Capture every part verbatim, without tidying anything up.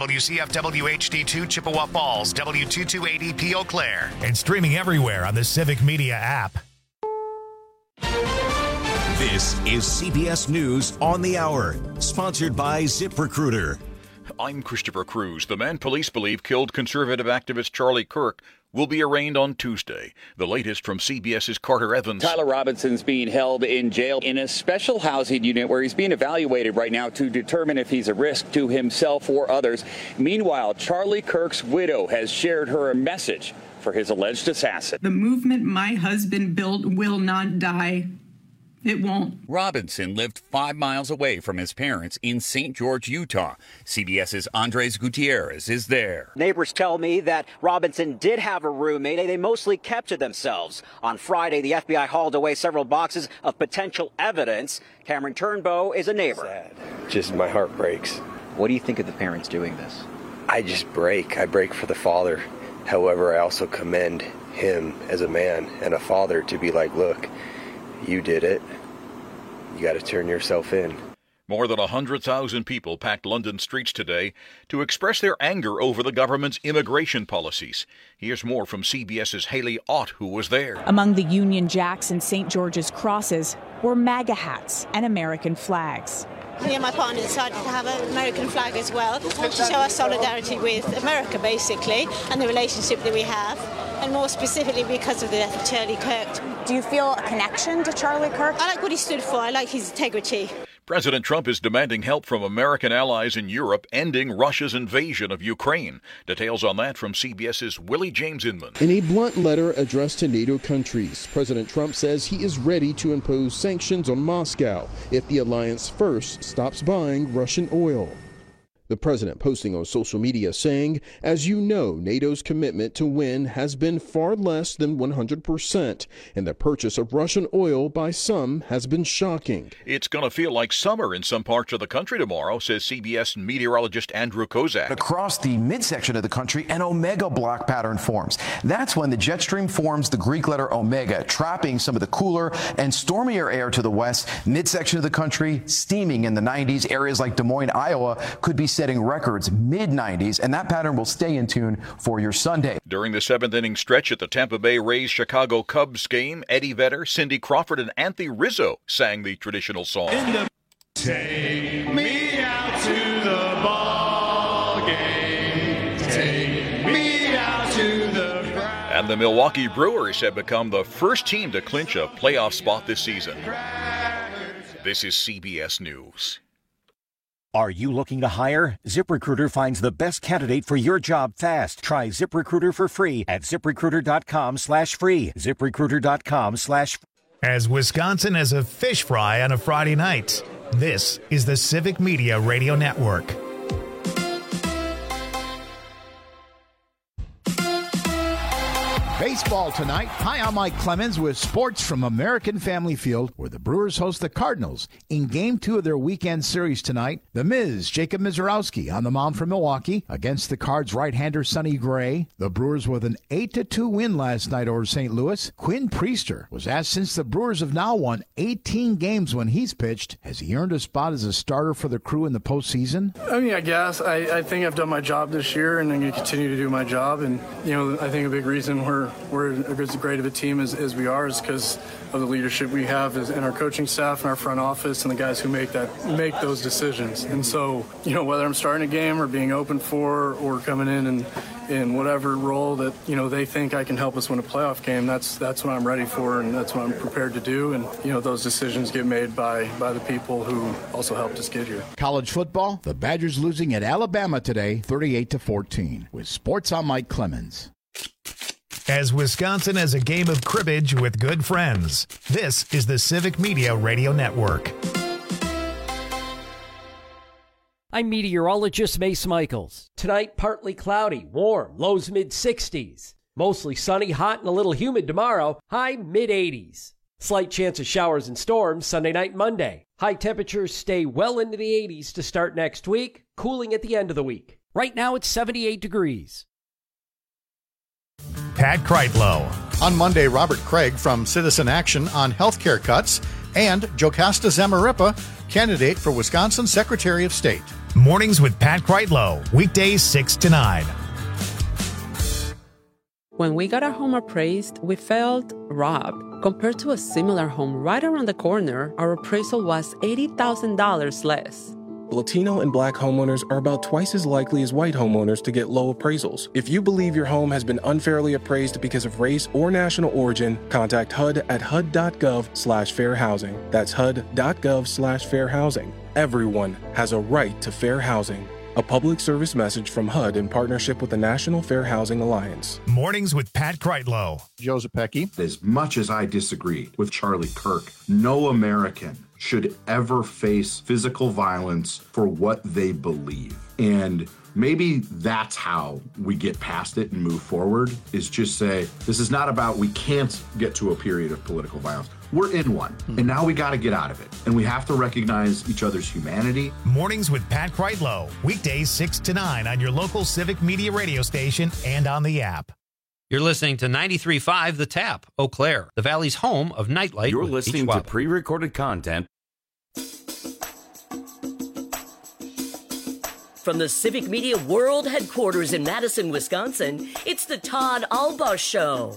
W C F W H D two Chippewa Falls, W two two eight zero P Eau Claire, and streaming everywhere on the Civic Media app. This is C B S News on the Hour, sponsored by ZipRecruiter. I'm Christopher Cruz. The man police believe killed conservative activist Charlie Kirk will be arraigned on Tuesday. The latest from CBS's Carter Evans. Tyler Robinson's being held in jail in a special housing unit where he's being evaluated right now to determine if he's a risk to himself or others. Meanwhile, Charlie Kirk's widow has shared her message for his alleged assassin. The movement my husband built will not die. It won't. Robinson lived five miles away from his parents in Saint George, Utah. CBS's Andres Gutierrez is there. Neighbors tell me that Robinson did have a roommate. They mostly kept to themselves. On Friday, the F B I hauled away several boxes of potential evidence. Cameron Turnbow is a neighbor. Sad. Just my heart breaks. What do you think of the parents doing this? I just break. I break for the father. However, I also commend him as a man and a father to be like, look, you did it. You got to turn yourself in. More than one hundred thousand people packed London streets today to express their anger over the government's immigration policies. Here's more from CBS's Haley Ott, who was there. Among the Union Jacks and Saint George's crosses were MAGA hats and American flags. Me and my partner decided to have an American flag as well to show our solidarity with America, basically, and the relationship that we have, and more specifically because of the death of Charlie Kirk. Do you feel a connection to Charlie Kirk? I like what he stood for. I like his integrity. President Trump is demanding help from American allies in Europe ending Russia's invasion of Ukraine. Details on that from CBS's Willie James Inman. In a blunt letter addressed to NATO countries, President Trump says he is ready to impose sanctions on Moscow if the alliance first stops buying Russian oil. The president posting on social media saying, as you know, NATO's commitment to win has been far less than one hundred percent, and the purchase of Russian oil by some has been shocking. It's going to feel like summer in some parts of the country tomorrow, says C B S meteorologist Andrew Kozak. Across the midsection of the country, an omega block pattern forms. That's when the jet stream forms the Greek letter omega, trapping some of the cooler and stormier air to the west. Midsection of the country, steaming in the nineties. Areas like Des Moines, Iowa could be setting records mid nineties, and that pattern will stay in tune for your Sunday. During the seventh inning stretch at the Tampa Bay Rays Chicago Cubs game, Eddie Vedder, Cindy Crawford, and Anthony Rizzo sang the traditional song. The- Take me out to the ball game. Take me out to the ground. And the Milwaukee Brewers have become the first team to clinch a playoff spot this season. This is C B S News. Are you looking to hire? ZipRecruiter finds the best candidate for your job fast. Try ZipRecruiter for free at ZipRecruiter.com slash free. ZipRecruiter.com slash free. As Wisconsin has a fish fry on a Friday night, this is the Civic Media Radio Network. Baseball tonight. Hi, I'm Mike Clemens with sports from American Family Field, where the Brewers host the Cardinals in Game two of their weekend series tonight. The Miz, Jacob Mizorowski, on the mound for Milwaukee against the Cards' right-hander Sonny Gray. The Brewers with an eight to two win last night over Saint Louis. Quinn Priester was asked since the Brewers have now won eighteen games when he's pitched, has he earned a spot as a starter for the crew in the postseason? I mean, I guess. I, I think I've done my job this year, and I'm going to continue to do my job. And, you know, I think a big reason we're we're as great of a team as, as we are is because of the leadership we have in our coaching staff and our front office and the guys who make that make those decisions. And so, you know, whether I'm starting a game or being open for or coming in and in whatever role that, you know, they think I can help us win a playoff game, that's that's what I'm ready for and that's what I'm prepared to do. And, you know, those decisions get made by, by the people who also helped us get here. College football, the Badgers losing at Alabama today, thirty-eight to fourteen. With sports, I'm Mike Clemens. As Wisconsin has a game of cribbage with good friends, this is the Civic Media Radio Network. I'm meteorologist Mace Michaels. Tonight, partly cloudy, warm, lows mid sixties. Mostly sunny, hot, and a little humid tomorrow, high mid eighties. Slight chance of showers and storms Sunday night and Monday. High temperatures stay well into the eighties to start next week, cooling at the end of the week. Right now, it's seventy-eight degrees. Pat Kreitlow. On Monday, Robert Craig from Citizen Action on healthcare cuts, and Jocasta Zamarripa, candidate for Wisconsin Secretary of State. Mornings with Pat Kreitlow, weekdays six to nine. When we got our home appraised, we felt robbed. Compared to a similar home right around the corner, our appraisal was eighty thousand dollars less. Latino and Black homeowners are about twice as likely as white homeowners to get low appraisals. If you believe your home has been unfairly appraised because of race or national origin, contact H U D at H U D dot gov slash fair housing. That's H U D dot gov slash fair housing. Everyone has a right to fair housing. A public service message from H U D in partnership with the National Fair Housing Alliance. Mornings with Pat Kreitlow. Joe Zepecki. As much as I disagree with Charlie Kirk, no American should ever face physical violence for what they believe. And maybe that's how we get past it and move forward, is just say, this is not about we can't get to a period of political violence. We're in one, and now we got to get out of it. And we have to recognize each other's humanity. Mornings with Pat Kreitlow, weekdays six to nine on your local Civic Media radio station and on the app. You're listening to ninety-three point five The Tap, Eau Claire, the Valley's home of Nightlight. You're with listening Beach to Web. pre-recorded content. From the Civic Media World Headquarters in Madison, Wisconsin, it's the Todd Alba Show.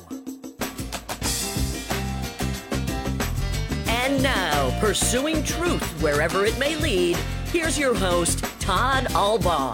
And now, pursuing truth wherever it may lead, here's your host, Todd Alba.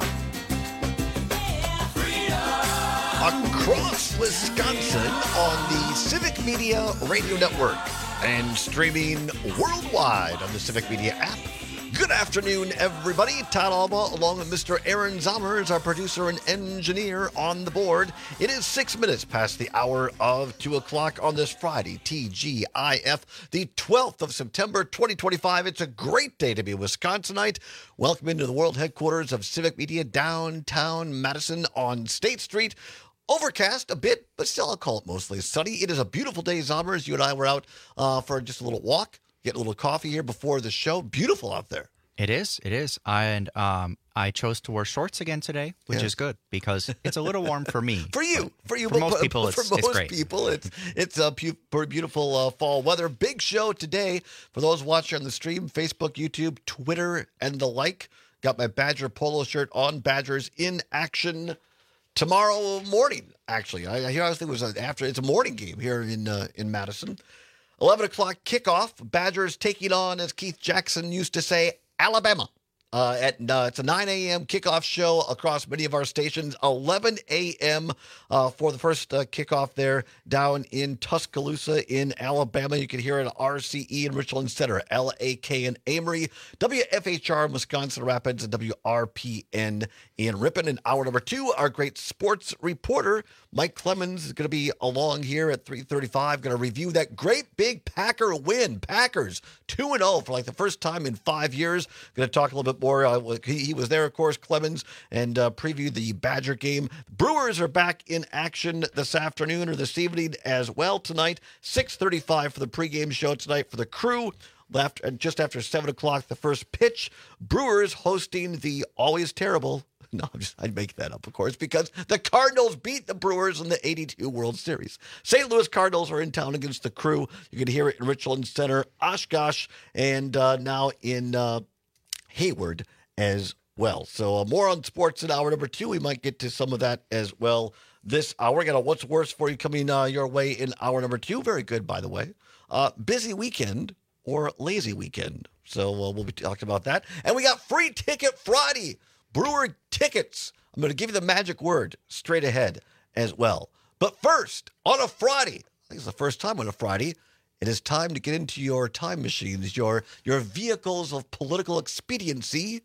Across Wisconsin on the Civic Media Radio Network and streaming worldwide on the Civic Media app. Good afternoon, everybody. Todd Alba, along with Mister Aaron Zommers, our producer and engineer on the board. It is six minutes past the hour of two o'clock on this Friday, T G I F, the twelfth of September, twenty twenty-five. It's a great day to be a Wisconsinite. Welcome into the world headquarters of Civic Media, downtown Madison on State Street. Overcast a bit, but still I'll call it mostly sunny. It is a beautiful day, Zommers. You and I were out uh, for just a little walk, get a little coffee here before the show. Beautiful out there. It is. It is. And um, I chose to wear shorts again today, which Yeah. is good because it's a little warm for me. For you, for you, For most but- people, for it's, most it's great. people, it's it's a pu- pretty beautiful uh, fall weather. Big show today for those watching on the stream, Facebook, YouTube, Twitter, and the like. Got my Badger polo shirt on. Badgers in action tomorrow morning. Actually, I, I hear I was thinking it was after. It's a morning game here in uh, in Madison. eleven o'clock kickoff. Badgers taking on, as Keith Jackson used to say, Alabama. Uh, at uh, it's a nine a.m. kickoff show across many of our stations. eleven a.m. Uh, for the first uh, kickoff there down in Tuscaloosa in Alabama. You can hear it at R C E in Richland Center, L A K in Amory, W F H R in Wisconsin Rapids, and W R P N in Ripon. In hour number two, our great sports reporter, Mike Clemens, is going to be along here at three thirty-five, going to review that great big Packer win. Packers two and oh for like the first time in five years. Going to talk a little bit more. Uh, he, he was there, of course, Clemens, and uh, preview the Badger game. Brewers are back in action this afternoon or this evening as well tonight. six thirty-five for the pregame show tonight for the Crew. Left and just after seven o'clock, the first pitch. Brewers hosting the always terrible. No, I'm just, I'd make that up, of course, because the Cardinals beat the Brewers in the eighty-two World Series. Saint Louis Cardinals are in town against the Crew. You can hear it in Richland Center, Oshkosh, and uh, now in uh, Hayward as well. So uh, more on sports in hour number two. We might get to some of that as well this hour. We got a What's Worse for you coming uh, your way in hour number two. Very good, by the way. Uh, busy weekend or lazy weekend. So uh, we'll be talking about that. And we got Free Ticket Friday. Brewer tickets. I'm going to give you the magic word straight ahead as well. But first, on a Friday, I think it's the first time on a Friday, it is time to get into your time machines, your, your vehicles of political expediency.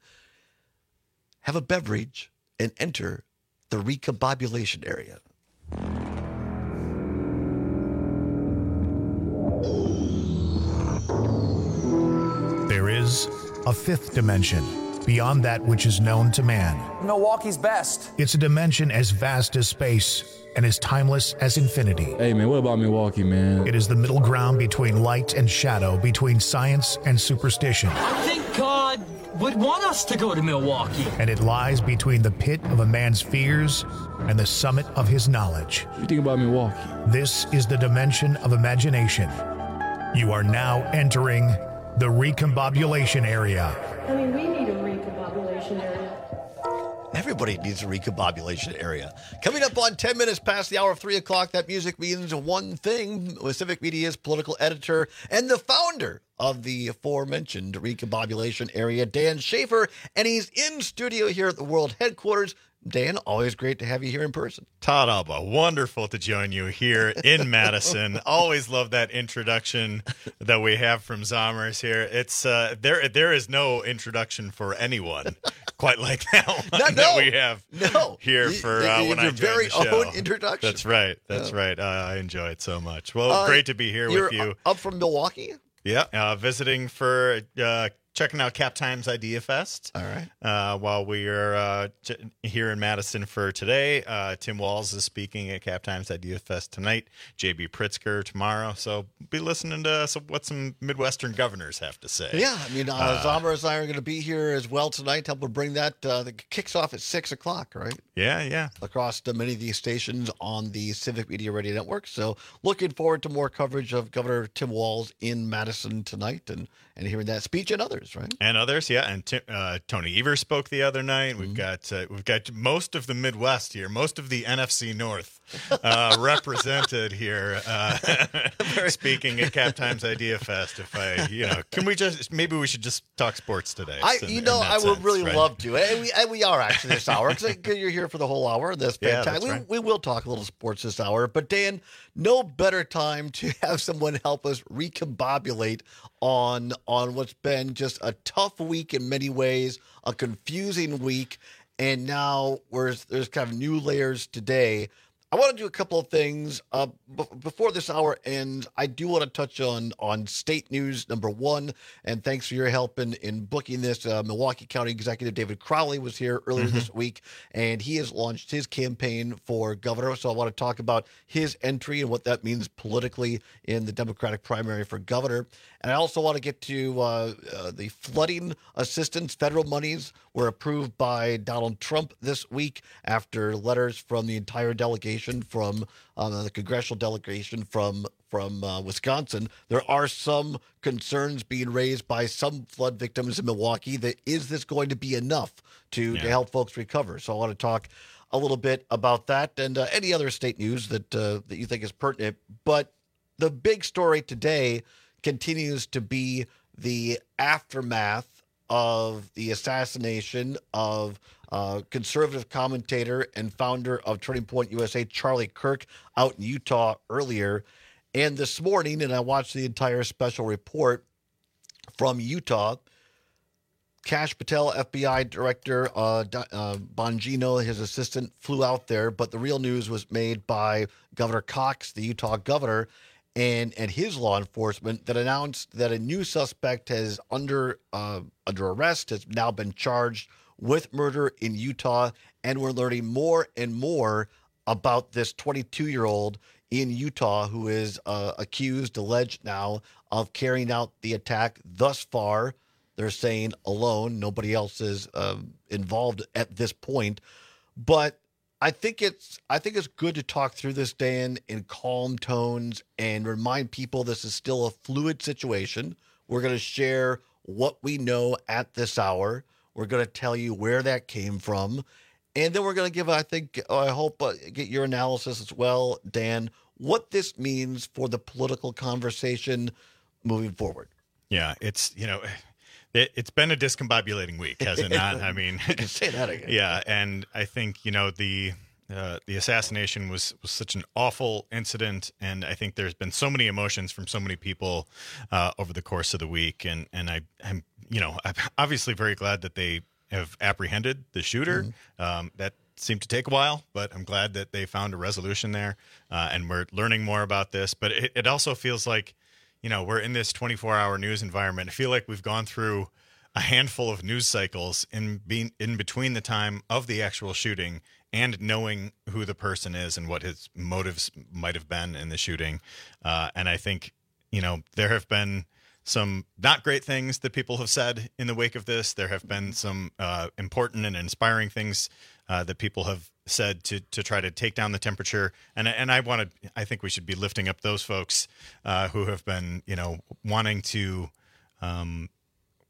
Have a beverage and enter the recombobulation area. There is a fifth dimension beyond that which is known to man. Milwaukee's best. It's a dimension as vast as space and as timeless as infinity. Hey, man, what about Milwaukee, man? It is the middle ground between light and shadow, between science and superstition. I think God would want us to go to Milwaukee. And it lies between the pit of a man's fears and the summit of his knowledge. What do you think about Milwaukee? This is the dimension of imagination. You are now entering the recombobulation area. I mean, we need a recombobulation recombobulation area. Everybody needs a recombobulation area. Coming up on ten minutes past the hour of three o'clock, that music means one thing. With Civic Media's political editor and the founder of the aforementioned recombobulation area, Dan Schaefer, and he's in studio here at the World Headquarters. Dan, always great to have you here in person. Todd Alba, wonderful to join you here in Madison. Always love that introduction that we have from Zommers here. It's uh, there. There is no introduction for anyone quite like that one no, no, that we have no. here for uh, you, when I your joined very the show. own introduction. That's right. That's yeah. right. Uh, I enjoy it so much. Well, uh, great to be here you're with you. Up from Milwaukee. Yeah, uh, visiting for. Uh, Checking out Cap Times Idea Fest. All right. Uh, while we are uh, ch- here in Madison for today, uh, Tim Walz is speaking at Cap Times Idea Fest tonight. J B Pritzker tomorrow. So be listening to some, what some Midwestern governors have to say. Yeah, I mean, uh, uh, Zommers and I are going to be here as well tonight to help bring that. Uh, the kicks off at six o'clock, right? Yeah, yeah. Across the, many of these stations on the Civic Media Radio Network. So looking forward to more coverage of Governor Tim Walz in Madison tonight and, and hearing that speech and others, right? And others, yeah. And t- uh, Tony Evers spoke the other night. We've mm-hmm. got uh, we've got most of the Midwest here, most of the N F C North uh, represented here, uh, speaking at Cap Times Idea Fest. If I, you know, can we just maybe we should just talk sports today? I, in, you know, I would sense, really right? love to, and we and we are actually this hour because you're here for the whole hour. That's Yeah, fantastic. that's we, right. we will talk a little sports this hour, but Dan, no better time to have someone help us recombobulate on on what's been just a tough week in many ways, a confusing week, and now we're, there's kind of new layers today. I want to do a couple of things. Uh, b- before this hour ends, I do want to touch on on state news, number one, and thanks for your help in, in booking this. Uh, Milwaukee County Executive David Crowley was here earlier mm-hmm. this week, and he has launched his campaign for governor. So I want to talk about his entry and what that means politically in the Democratic primary for governor. And I also want to get to uh, uh, the flooding assistance. Federal monies were approved by Donald Trump this week after letters from the entire delegation from uh, the congressional delegation from from uh, Wisconsin. There are some concerns being raised by some flood victims in Milwaukee that is this going to be enough to, Yeah. to help folks recover? So I want to talk a little bit about that and uh, any other state news that uh, that you think is pertinent. But the big story today continues to be the aftermath of the assassination of uh, conservative commentator and founder of Turning Point U S A, Charlie Kirk, out in Utah earlier. And this morning, and I watched the entire special report from Utah, Kash Patel, F B I director, uh, uh, Bongino, his assistant, flew out there. But the real news was made by Governor Cox, the Utah governor, and and his law enforcement that announced that a new suspect has under uh, under arrest, has now been charged with murder in Utah. And we're learning more and more about this twenty-two-year-old in Utah who is uh, accused, alleged now, of carrying out the attack. Thus far, they're saying alone. Nobody else is uh, involved at this point. But I think it's I think it's good to talk through this, Dan, in calm tones and remind people this is still a fluid situation. We're going to share what we know at this hour. We're going to tell you where that came from. And then we're going to give, I think, I hope, uh, get your analysis as well, Dan, what this means for the political conversation moving forward. Yeah, it's, you know, it, it's been a discombobulating week, has it not? I mean, you can say that again. Yeah, and I think, you know, the uh, the assassination was, was such an awful incident, and I think there's been so many emotions from so many people uh, over the course of the week, and, and I, I'm, you know, I'm obviously very glad that they have apprehended the shooter. Mm-hmm. Um, that seemed to take a while, but I'm glad that they found a resolution there, uh, and we're learning more about this. But it, it also feels like, you know, we're in this twenty-four hour news environment. I feel like we've gone through a handful of news cycles in being in between the time of the actual shooting and knowing who the person is and what his motives might have been in the shooting. Uh, and I think, you know, there have been some not great things that people have said in the wake of this. There have been some uh, important and inspiring things uh, that people have said to to try to take down the temperature. And and I wanted, I think we should be lifting up those folks uh, who have been, you know, wanting to um,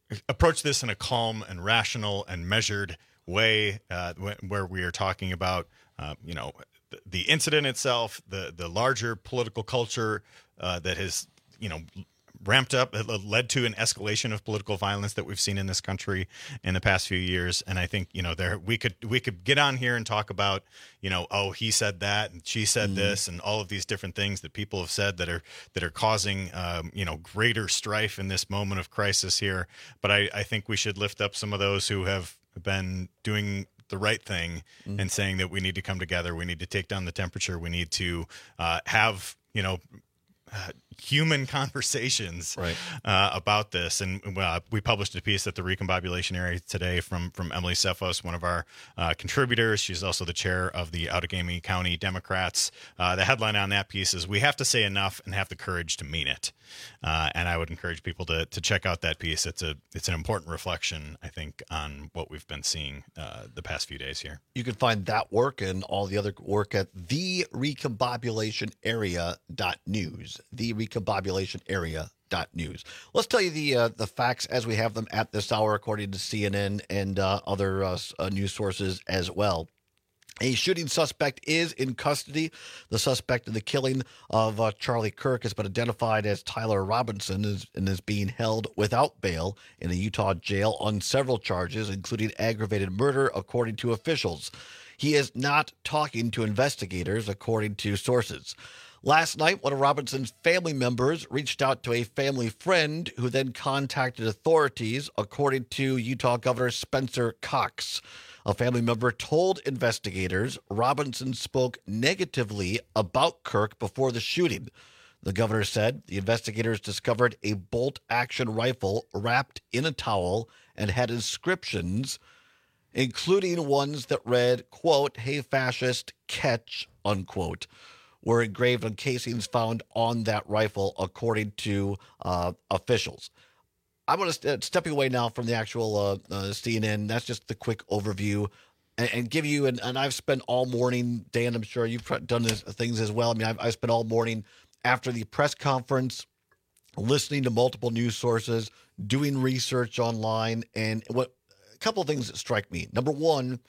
approach this in a calm and rational and measured way, uh, where we are talking about, uh, you know, the, the incident itself, the the larger political culture uh, that has, you know, ramped up, led to an escalation of political violence that we've seen in this country in the past few years. And I think, you know, there we could we could get on here and talk about, you know, oh, he said that and she said mm. this and all of these different things that people have said that are that are causing, um, you know, greater strife in this moment of crisis here. But I, I think we should lift up some of those who have been doing the right thing mm. and saying that we need to come together. We need to take down the temperature. We need to uh, have, you know, Uh, human conversations right. uh, about this. And uh, we published a piece at the Recombobulation Area today from from Emily Cephos, one of our uh, contributors. She's also the chair of the Outagamie County Democrats. Uh, the headline on that piece is, "We have to say enough and have the courage to mean it." Uh, and I would encourage people to to check out that piece. It's a it's an important reflection, I think, on what we've been seeing uh, the past few days here. You can find that work and all the other work at the recombobulation area dot news. the recombobulation area dot news. Let's tell you the uh, the facts as we have them at this hour, according to C N N and uh, other uh, uh, news sources as well. A shooting suspect is in custody. The suspect in the killing of uh, Charlie Kirk has been identified as Tyler Robinson is, and is being held without bail in a Utah jail on several charges, including aggravated murder, according to officials. He is not talking to investigators, according to sources. Last night, one of Robinson's family members reached out to a family friend who then contacted authorities, according to Utah Governor Spencer Cox. A family member told investigators Robinson spoke negatively about Kirk before the shooting. The governor said the investigators discovered a bolt-action rifle wrapped in a towel and had inscriptions, including ones that read, quote, "Hey, fascist, catch," unquote, were engraved on casings found on that rifle, according to uh, officials. I'm going to st- stepping away now from the actual uh, uh, C N N. That's just the quick overview, and, and give you. And, and I've spent all morning, Dan. I'm sure you've done this, things as well. I mean, I've, I've spent all morning after the press conference, listening to multiple news sources, doing research online, and what a couple of things that strike me. Number one,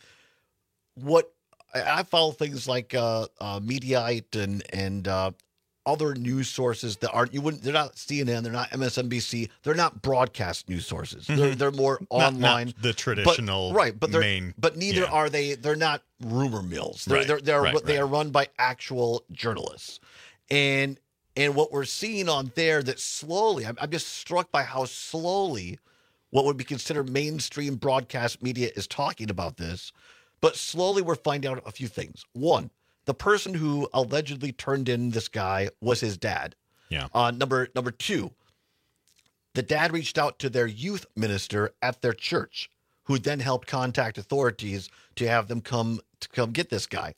what I, I follow things like uh, uh, Mediaite and and. Uh, other news sources that aren't, you wouldn't, they're not C N N, they're not M S N B C, they're not broadcast news sources. Mm-hmm. They're they're more not, online. Not the traditional, but, right? But they're main, but neither yeah. are they. They're not rumor mills. They're right, they're, they're right, they right. are run by actual journalists, and and what we're seeing on there that slowly, I'm, I'm just struck by how slowly what would be considered mainstream broadcast media is talking about this, but slowly we're finding out a few things. One, the person who allegedly turned in this guy was his dad. Yeah. Uh, number number two, the dad reached out to their youth minister at their church, who then helped contact authorities to have them come to come get this guy.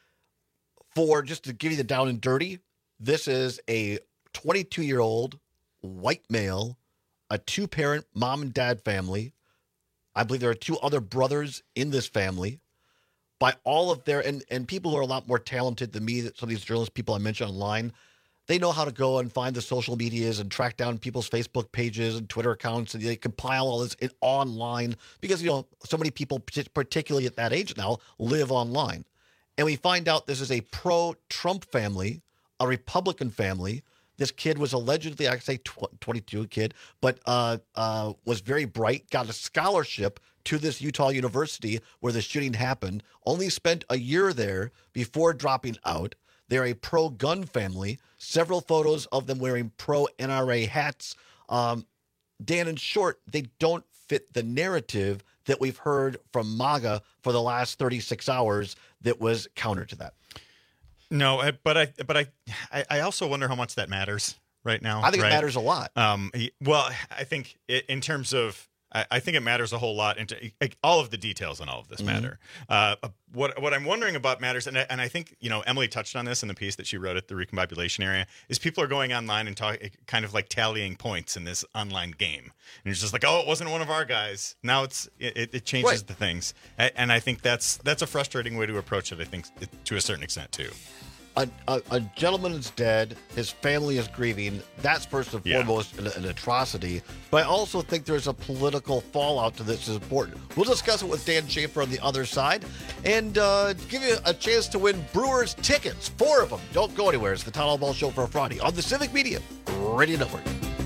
For just to give you the down and dirty, this is a twenty-two-year-old white male, a two-parent mom and dad family. I believe there are two other brothers in this family. By all of their, and, and people who are a lot more talented than me, some of these journalists, people I mentioned online, they know how to go and find the social medias and track down people's Facebook pages and Twitter accounts, and they compile all this in online because, you know, so many people, particularly at that age now, live online. And we find out this is a pro-Trump family, a Republican family. This kid was allegedly, I say twenty-two kid, but uh, uh, was very bright, got a scholarship to this Utah University where the shooting happened, only spent a year there before dropping out. They're a pro-gun family, several photos of them wearing pro-N R A hats. Um, Dan, in short, they don't fit the narrative that we've heard from MAGA for the last thirty-six hours that was counter to that. No, but I, but I, I also wonder how much that matters right now. I think right? it matters a lot. Um, well, I think in terms of, I think it matters a whole lot. Into all of the details on all of this mm-hmm. matter. Uh, what what I'm wondering about matters, and I, and I think you know Emily touched on this in the piece that she wrote at the Recombobulation Area, is people are going online and talk, kind of like tallying points in this online game, and it's just like, oh, it wasn't one of our guys. Now it's it, it changes right. the things, and I think that's that's a frustrating way to approach it. I think to a certain extent too. a, a, a gentleman is dead. His family is grieving. That's first and Yeah. foremost an, an atrocity. But I also think there's a political fallout to this is important. We'll discuss it with Dan Schaefer on the other side and uh, give you a chance to win Brewers tickets. Four of them. Don't go anywhere. It's the Town Hall Ball Show for Friday on the Civic Media Radio Network.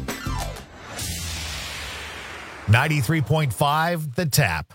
ninety-three point five The Tap.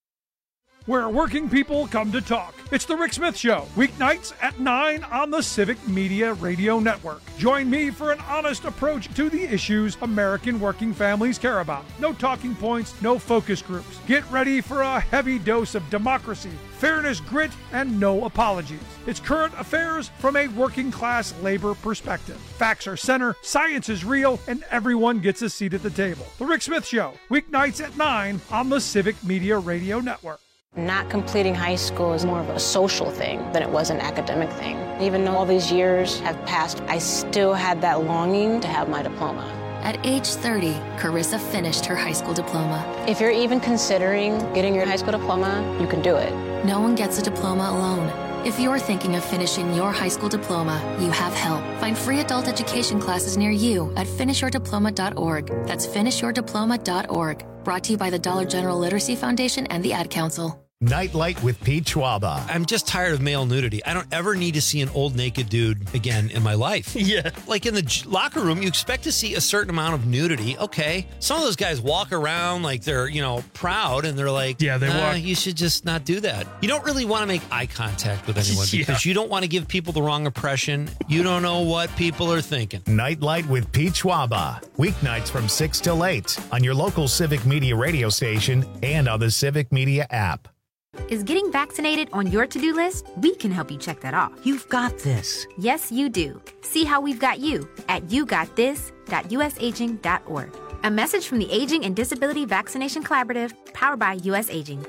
Where working people come to talk. It's the Rick Smith Show, weeknights at nine on the Civic Media Radio Network. Join me for an honest approach to the issues American working families care about. No talking points, no focus groups. Get ready for a heavy dose of democracy, fairness, grit, and no apologies. It's current affairs from a working class labor perspective. Facts are center, science is real, and everyone gets a seat at the table. The Rick Smith Show, weeknights at nine on the Civic Media Radio Network. Not completing high school is more of a social thing than it was an academic thing. Even though all these years have passed, I still had that longing to have my diploma. At age thirty, Carissa finished her high school diploma. If you're even considering getting your high school diploma, you can do it. No one gets a diploma alone. If you're thinking of finishing your high school diploma, you have help. Find free adult education classes near you at finish your diploma dot org. That's finish your diploma dot org. Brought to you by the Dollar General Literacy Foundation and the Ad Council. Nightlight with Pete Schwaba. I'm just tired of male nudity. I don't ever need to see an old naked dude again in my life. Yeah. Like in the j- locker room, you expect to see a certain amount of nudity. Okay. Some of those guys walk around like they're, you know, proud and they're like, yeah, they nah, walk. You should just not do that. You don't really want to make eye contact with anyone yeah. because you don't want to give people the wrong impression. You don't know what people are thinking. Nightlight with Pete Schwaba. Weeknights from six till eight on your local Civic Media radio station and on the Civic Media app. Is getting vaccinated on your to-do list? We can help you check that off. You've got this. Yes, you do. See how we've got you at you got this dot u s aging dot org. A message from the Aging and Disability Vaccination Collaborative, powered by U S Aging.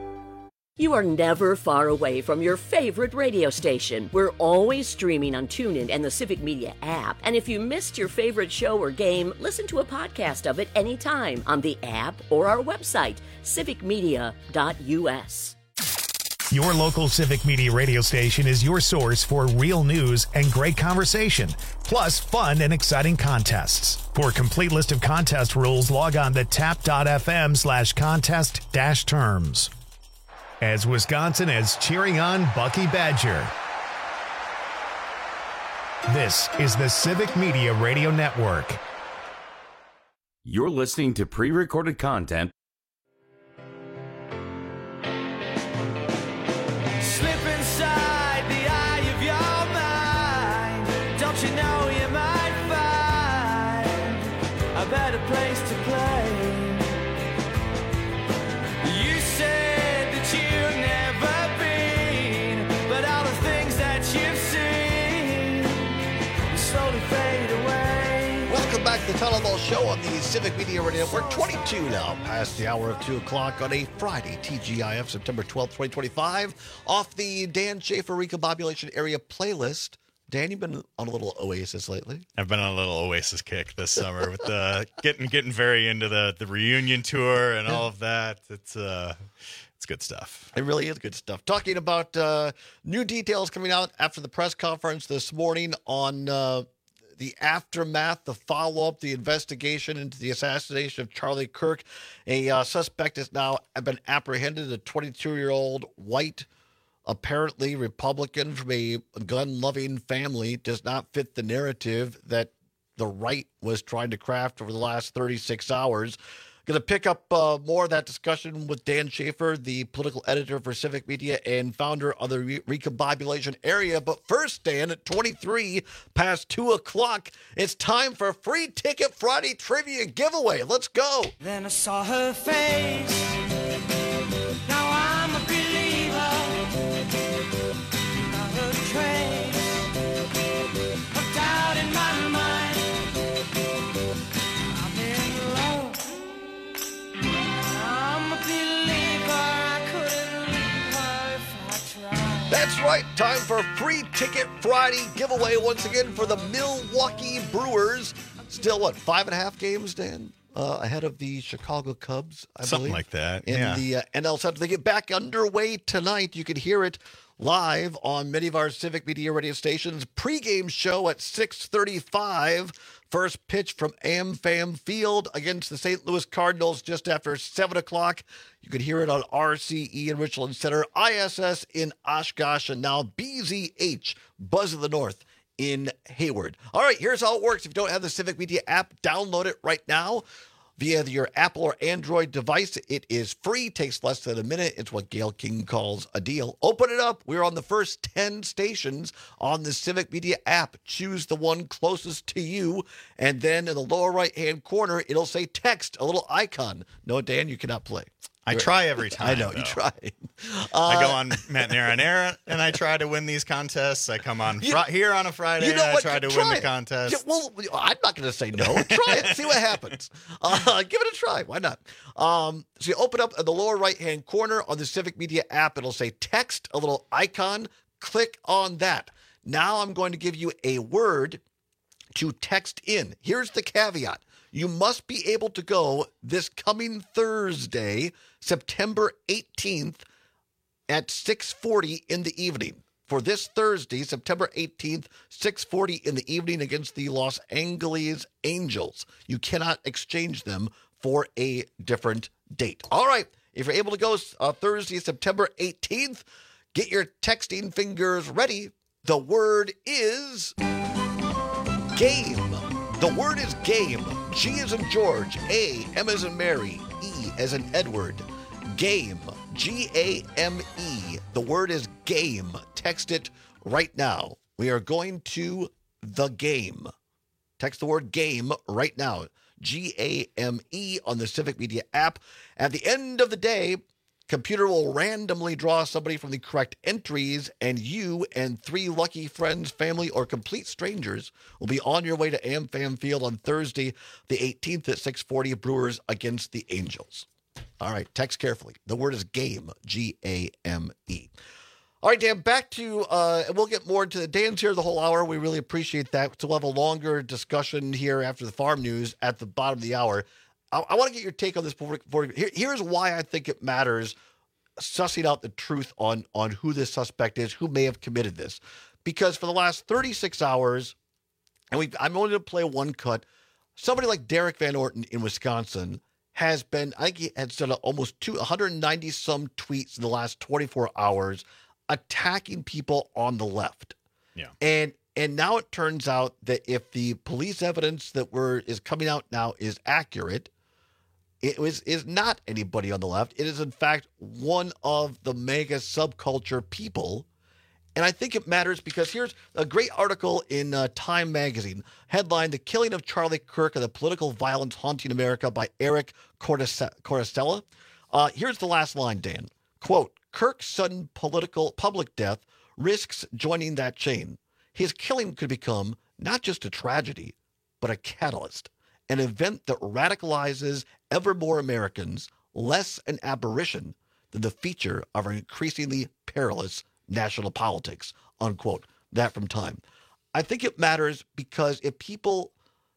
You are never far away from your favorite radio station. We're always streaming on TuneIn and the Civic Media app. And if you missed your favorite show or game, listen to a podcast of it anytime on the app or our website, civic media dot u s. Your local Civic Media radio station is your source for real news and great conversation, plus fun and exciting contests. For a complete list of contest rules, log on to tap.fm slash contest dash terms. As Wisconsin is cheering on Bucky Badger. This is the Civic Media Radio Network. You're listening to pre-recorded content. Slip inside the eye of your mind. Don't you know you might find a better place to play? You said that you've never been, but all the things that you've seen slowly fade away. Welcome back to the Town Hall Ball Show on the Civic Media Radio Network. twenty-two now, past the hour of two o'clock on a Friday, T G I F, September twelfth, twenty twenty-five. Off the Dan Schaefer Recombobulation Area playlist. Dan, you've been on a little Oasis lately. I've been on a little Oasis kick this summer with the getting getting very into the, the reunion tour and all of that. It's uh, it's good stuff. It really is good stuff. Talking about uh, new details coming out after the press conference this morning on uh, the aftermath, the follow-up, the investigation into the assassination of Charlie Kirk. A uh, suspect has now been apprehended, a twenty-two-year-old white, apparently Republican from a gun-loving family. Does not fit the narrative that the right was trying to craft over the last thirty-six hours. Going to pick up uh, more of that discussion with Dan Schaefer, the political editor for Civic Media and founder of the Re- Recombobulation Area. But first, Dan, at twenty-three past two o'clock, it's time for Free Ticket Friday Trivia Giveaway. Let's go. Then I saw her face. Now I'm a believer. Not a trace of doubt in my mind. I'm in love. I'm a believer. I couldn't leave her if I tried. That's right. Time for Free Ticket Friday giveaway once again for the Milwaukee Brewers. Still, what, five and a half games, Dan? Uh, ahead of the Chicago Cubs, I Something believe. like that, in yeah. the uh, N L Central. They get back underway tonight. You can hear it live on many of our Civic Media radio stations. Pre-game show at six thirty-five. First pitch from AmFam Field against the Saint Louis Cardinals just after seven o'clock. You can hear it on R C E in Richland Center, I S S in Oshkosh, and now B Z H, Buzz of the North, in Hayward. All right, here's how it works. If you don't have the Civic Media app, download it right now via your Apple or Android device. It is free, takes less than a minute. It's what Gail King calls a deal. Open it up. We're on the first ten stations on the Civic Media app. Choose the one closest to you, and then in the lower right-hand corner, it'll say text, a little icon. No, Dan, you cannot play. I try every time. I know, though. you try. Uh, I go on Matt and Aaron Era, and I try to win these contests. I come on You- fr- here on a Friday, You know and I what? try to Try win the it. contest. Yeah, well, I'm not going to say no. Try it. See what happens. Uh, give it a try. Why not? Um, so you open up in the lower right-hand corner on the Civic Media app. It'll say text, a little icon. Click on that. Now I'm going to give you a word to text in. Here's the caveat. You must be able to go this coming Thursday, September eighteenth, at six forty in the evening. For this Thursday, September eighteenth, six forty in the evening against the Los Angeles Angels. You cannot exchange them for a different date. All right. If you're able to go uh, Thursday, September eighteenth, get your texting fingers ready. The word is game. The word is game. G as in George, A, M as in Mary, E as in Edward. Game. G A M E. The word is game. Text it right now. We are going to the game. Text the word game right now. G A M E on the Civic Media app. At the end of the day, computer will randomly draw somebody from the correct entries, and you and three lucky friends, family, or complete strangers will be on your way to AmFam Field on Thursday, the eighteenth at six forty, Brewers against the Angels. All right, text carefully. The word is game, G A M E. All right, Dan, back to, uh, and we'll get more into, Dan's here the whole hour. We really appreciate that. So we'll have a longer discussion here after the farm news at the bottom of the hour. I, I want to get your take on this before, before here, here's why I think it matters sussing out the truth on, on who this suspect is, who may have committed this. Because for the last thirty-six hours, and we I'm only going to play one cut, somebody like Derek Van Orton in Wisconsin has been, I think he has done almost two, one hundred ninety some tweets in the last twenty-four hours attacking people on the left. Yeah. And and now it turns out that if the police evidence that we're is coming out now is accurate, it was is not anybody on the left. It is in fact one of the mega subculture people. And I think it matters because here's a great article in uh, Time magazine, headline, The Killing of Charlie Kirk and the Political Violence Haunting America by Eric Cortesella. Uh, here's the last line, Dan. Quote, Kirk's sudden political public death risks joining that chain. His killing could become not just a tragedy, but a catalyst, an event that radicalizes ever more Americans, less an aberration than the feature of our increasingly perilous national politics, unquote. That from Time. I think it matters because if people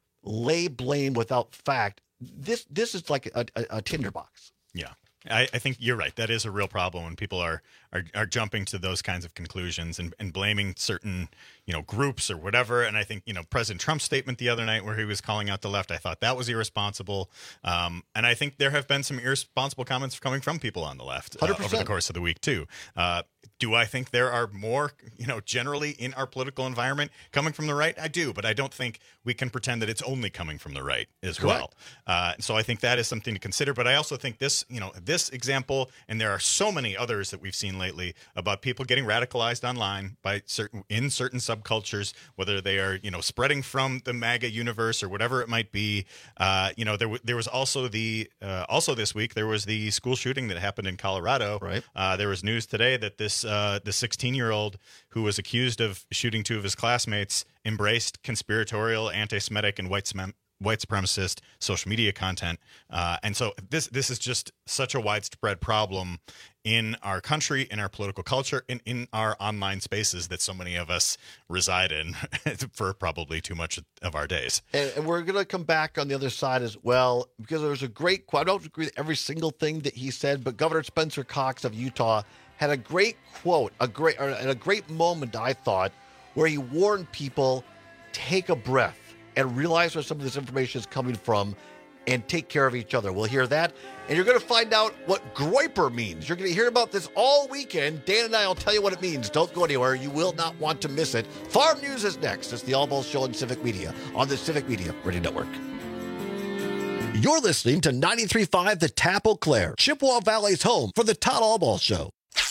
lay blame without fact, this this is like a, a, a tinderbox. Yeah. I, I think you're right. That is a real problem when people are are, are jumping to those kinds of conclusions and, and blaming certain, you know, groups or whatever. And I think, you know, President Trump's statement the other night where he was calling out the left, I thought that was irresponsible. Um, and I think there have been some irresponsible comments coming from people on the left uh, over the course of the week, too. Uh, do I think there are more, you know, generally in our political environment coming from the right? I do, but I don't think we can pretend that it's only coming from the right as Correct. well. Uh, so I think that is something to consider. But I also think this, you know, this example, and there are so many others that we've seen lately about people getting radicalized online by certain in certain subcultures, whether they are, you know, spreading from the MAGA universe or whatever it might be. Uh, you know, there w- there was also the uh, also this week there was the school shooting that happened in Colorado. Right. Uh, there was news today that this uh, the sixteen-year-old who was accused of shooting two of his classmates embraced conspiratorial, anti-Semitic, and white sem- white supremacist social media content. Uh, and so this this is just such a widespread problem in our country, in our political culture, in, in our online spaces that so many of us reside in for probably too much of our days. And, and we're going to come back on the other side as well, because there's a great quote. I don't agree with every single thing that he said, but Governor Spencer Cox of Utah had a great quote, a great, or a great moment, I thought, where he warned people, take a breath and realize where some of this information is coming from and take care of each other. We'll hear that, and you're going to find out what groiper means. You're going to hear about this all weekend. Dan and I will tell you what it means. Don't go anywhere. You will not want to miss it. Farm News is next. It's the All Balls Show on Civic Media, on the Civic Media Radio Network. You're listening to ninety-three point five The Tap Eau Claire, Chippewa Valley's home for the Todd All Balls Show.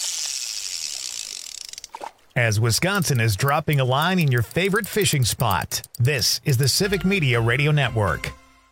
As Wisconsin is dropping a line in your favorite fishing spot, this is the Civic Media Radio Network.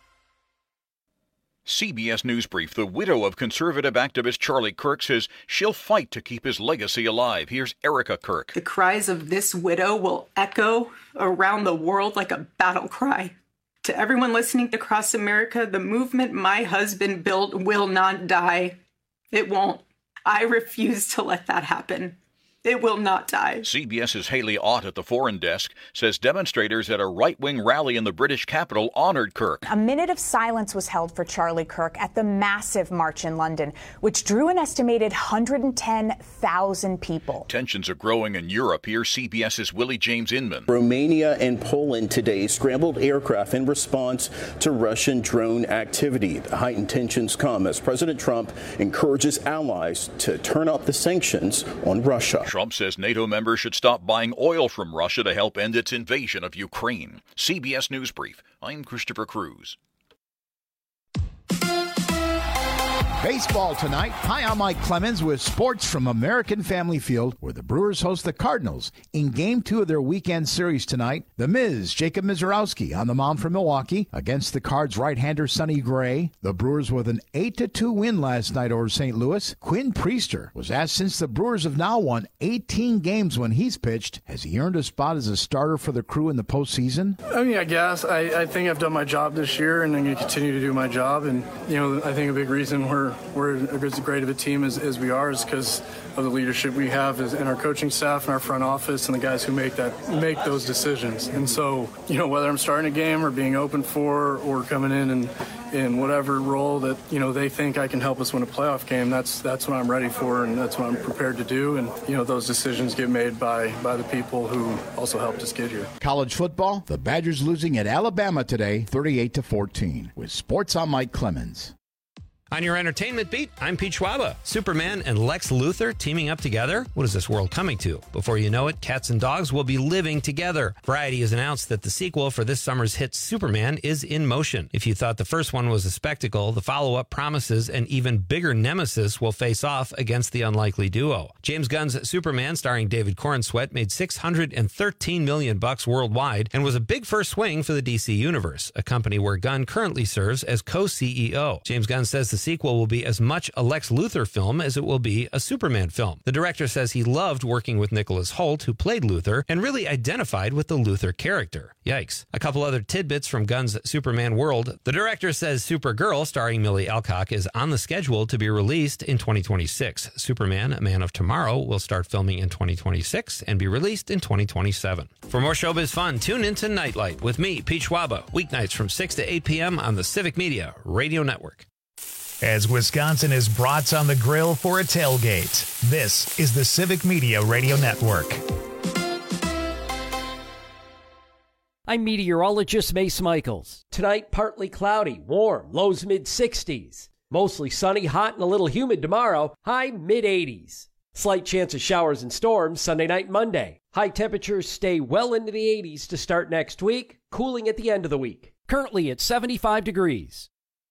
C B S News Brief. The widow of conservative activist Charlie Kirk says she'll fight to keep his legacy alive. Here's Erica Kirk. The cries of this widow will echo around the world like a battle cry. To everyone listening across America, the movement my husband built will not die. It won't. I refuse to let that happen. It will not die. CBS's Haley Ott at the Foreign Desk says demonstrators at a right-wing rally in the British capital honored Kirk. A minute of silence was held for Charlie Kirk at the massive march in London, which drew an estimated one hundred ten thousand people. Tensions are growing in Europe. Here's CBS's Willie James Inman. Romania and Poland today scrambled aircraft in response to Russian drone activity. The heightened tensions come as President Trump encourages allies to turn up the sanctions on Russia. Trump says NATO members should stop buying oil from Russia to help end its invasion of Ukraine. C B S News Brief. I'm Christopher Cruz. Baseball tonight. Hi, I'm Mike Clemens with sports from American Family Field, where the Brewers host the Cardinals in Game two of their weekend series tonight. The Miz, Jacob Mizorowski, on the mound for Milwaukee against the Cards' right-hander Sonny Gray. The Brewers with an eight to two win last night over Saint Louis. Quinn Priester was asked since the Brewers have now won eighteen games when he's pitched, has he earned a spot as a starter for the crew in the postseason? I mean, I guess. I, I think I've done my job this year, and I'm going to continue to do my job. And, you know, I think a big reason we're we're as great of a team as, as we are is because of the leadership we have in our coaching staff and our front office and the guys who make that make those decisions. And so, you know, whether I'm starting a game or being open for or coming in and in whatever role that, you know, they think I can help us win a playoff game, that's that's what I'm ready for and that's what I'm prepared to do. And, you know, those decisions get made by, by the people who also helped us get here. College football, the Badgers losing at Alabama today, thirty-eight to fourteen. With sports, I'm Mike Clemens. On your entertainment beat, I'm Pete Schwaba. Superman and Lex Luthor teaming up together? What is this world coming to? Before you know it, cats and dogs will be living together. Variety has announced that the sequel for this summer's hit Superman is in motion. If you thought the first one was a spectacle, the follow-up promises an even bigger nemesis will face off against the unlikely duo. James Gunn's Superman, starring David Corenswet, made six hundred thirteen million bucks worldwide and was a big first swing for the D C Universe, a company where Gunn currently serves as co-C E O. James Gunn says the sequel will be as much a Lex Luthor film as it will be a Superman film. The director says he loved working with Nicholas Hoult, who played Luthor, and really identified with the Luthor character. Yikes. A couple other tidbits from Gunn's Superman world. The director says Supergirl, starring Millie Alcock, is on the schedule to be released in twenty twenty-six. Superman, Man of Tomorrow, will start filming in twenty twenty-six and be released in twenty twenty-seven. For more showbiz fun, tune into Nightlight with me, Pete Schwaba, weeknights from six to eight p.m. on the Civic Media Radio Network. As Wisconsin is brats on the grill for a tailgate, this is the Civic Media Radio Network. I'm meteorologist Mace Michaels. Tonight, partly cloudy, warm, lows mid sixties. Mostly sunny, hot, and a little humid tomorrow, high mid eighties. Slight chance of showers and storms Sunday night, Monday. High temperatures stay well into the eighties to start next week, cooling at the end of the week. Currently at seventy-five degrees.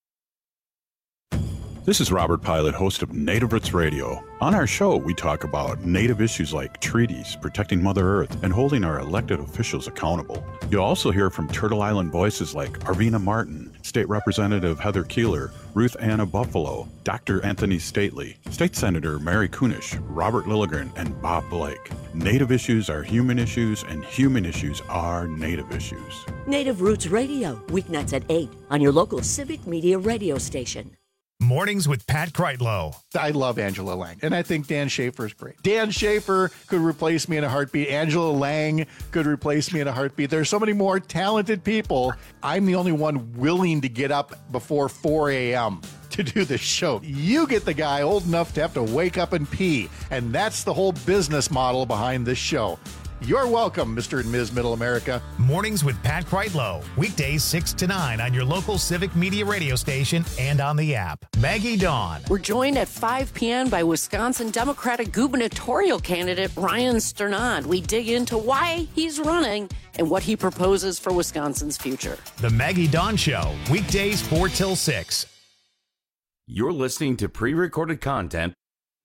This is Robert Pilot, host of Native Roots Radio. On our show, we talk about Native issues like treaties, protecting Mother Earth, and holding our elected officials accountable. You'll also hear from Turtle Island voices like Arvina Martin, State Representative Heather Keeler, Ruth Anna Buffalo, Doctor Anthony Stately, State Senator Mary Kunish, Robert Lilligren, and Bob Blake. Native issues are human issues, and human issues are Native issues. Native Roots Radio, weeknights at eight on your local Civic Media radio station. Mornings with Pat Kreitlow. I love Angela Lang, and I think Dan Schaefer is great. Dan Schaefer could replace me in a heartbeat. Angela Lang could replace me in a heartbeat. There's so many more talented people. I'm the only one willing to get up before four a.m. to do the show. You get the guy old enough to have to wake up and pee, and that's the whole business model behind this show. You're welcome, Mister and Miz Middle America. Mornings with Pat Kreitlow. Weekdays six to nine on your local Civic Media radio station and on the app. Maggie Dawn. We're joined at five p.m. by Wisconsin Democratic gubernatorial candidate Ryan Sternad. We dig into why he's running and what he proposes for Wisconsin's future. The Maggie Dawn Show. Weekdays four till six. You're listening to pre-recorded content.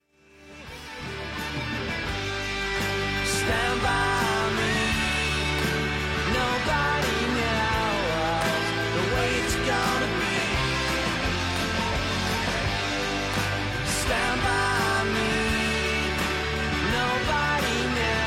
Stand by me. Nobody knows the way it's gonna be. Stand by me. Nobody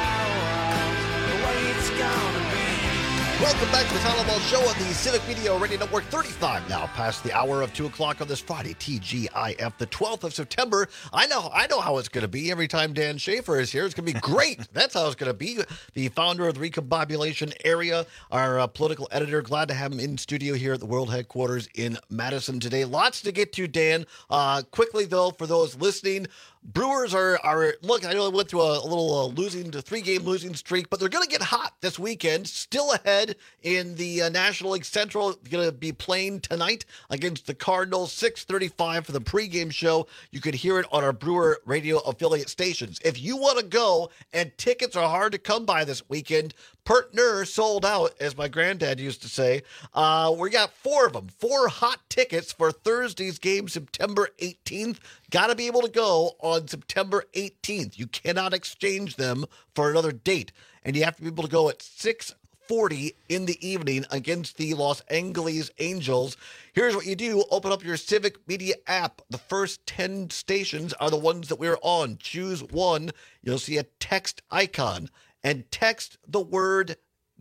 knows the way it's gonna be. Welcome back to the Tyler Ball Show on the Civic Media Radio Network. thirty-five now past the hour of two o'clock on this Friday, T G I F, the twelfth of September. I know I know how it's going to be every time Dan Schaefer is here. It's going to be great. That's how it's going to be. The founder of the Recombobulation Area, our uh, political editor. Glad to have him in studio here at the world headquarters in Madison today. Lots to get to, Dan. Uh, quickly, though, for those listening, Brewers are, are look, I know they went through a, a little uh, losing, three-game losing streak, but they're going to get hot this weekend. Still ahead in the uh, National League Central. Going to be playing tonight against the Cardinals, six thirty-five for the pregame show. You could hear it on our Brewer radio affiliate stations. If you want to go, and tickets are hard to come by this weekend, Pertner sold out, as my granddad used to say. Uh, we got four of them, four hot tickets for Thursday's game, September eighteenth. Got to be able to go on September eighteenth. You cannot exchange them for another date. And you have to be able to go at six forty in the evening against the Los Angeles Angels. Here's what you do. Open up your Civic Media app. The first ten stations are the ones that we're on. Choose one. You'll see a text icon. And text the word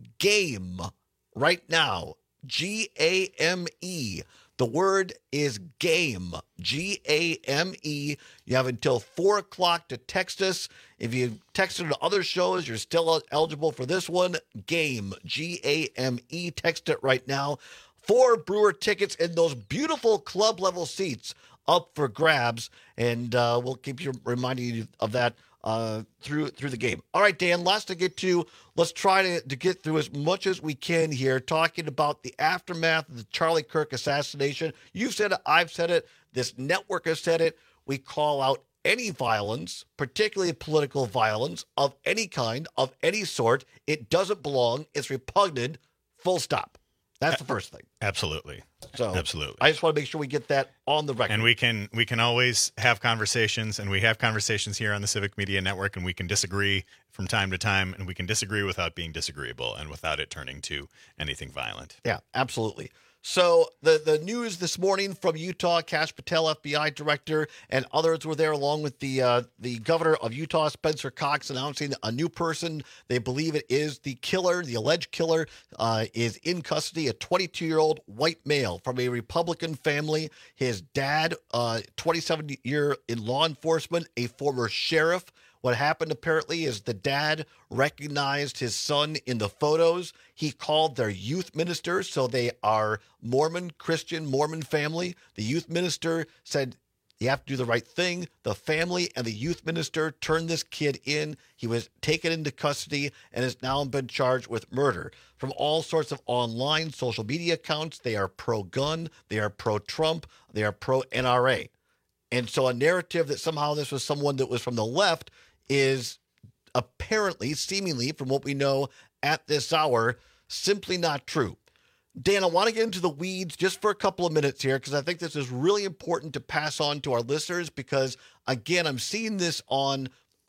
game right now. G A M E. The word is game. G A M E. You have until four o'clock to text us. If you texted to other shows, you're still eligible for this one. Game. G A M E. Text it right now. Four Brewer tickets in those beautiful club level seats up for grabs. And uh, we'll keep you reminding you of that uh, through through the game. All right, Dan, lots to get to. Let's try to, to get through as much as we can here, talking about the aftermath of the Charlie Kirk assassination. You've said it. I've said it. This network has said it. We call out any violence, particularly political violence of any kind, of any sort. It doesn't belong. It's repugnant. Full stop. That's the first thing. Absolutely. So absolutely. I just want to make sure we get that on the record. And we can we can always have conversations, and we have conversations here on the Civic Media Network, and we can disagree from time to time, and we can disagree without being disagreeable and without it turning to anything violent. Yeah, absolutely. So the, the news this morning from Utah, Kash Patel, F B I director, and others were there, along with the uh, the governor of Utah, Spencer Cox, announcing a new person. They believe it is the killer, the alleged killer, uh, is in custody, a twenty-two-year-old white male from a Republican family. His dad, uh, twenty-seven year in law enforcement, a former sheriff. What happened apparently is the dad recognized his son in the photos. He called their youth minister, so they are Mormon, Christian, Mormon family. The youth minister said, you have to do the right thing. The family and the youth minister turned this kid in. He was taken into custody and has now been charged with murder. From all sorts of online social media accounts, they are pro-gun, they are pro-Trump, they are pro-N R A. And so a narrative that somehow this was someone that was from the left is apparently, seemingly, from what we know at this hour, simply not true. Dan, I want to get into the weeds just for a couple of minutes here, because I think this is really important to pass on to our listeners, because, again, I'm seeing this on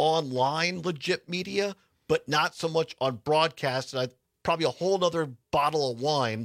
online legit media, but not so much on broadcast, and I probably a whole other bottle of wine.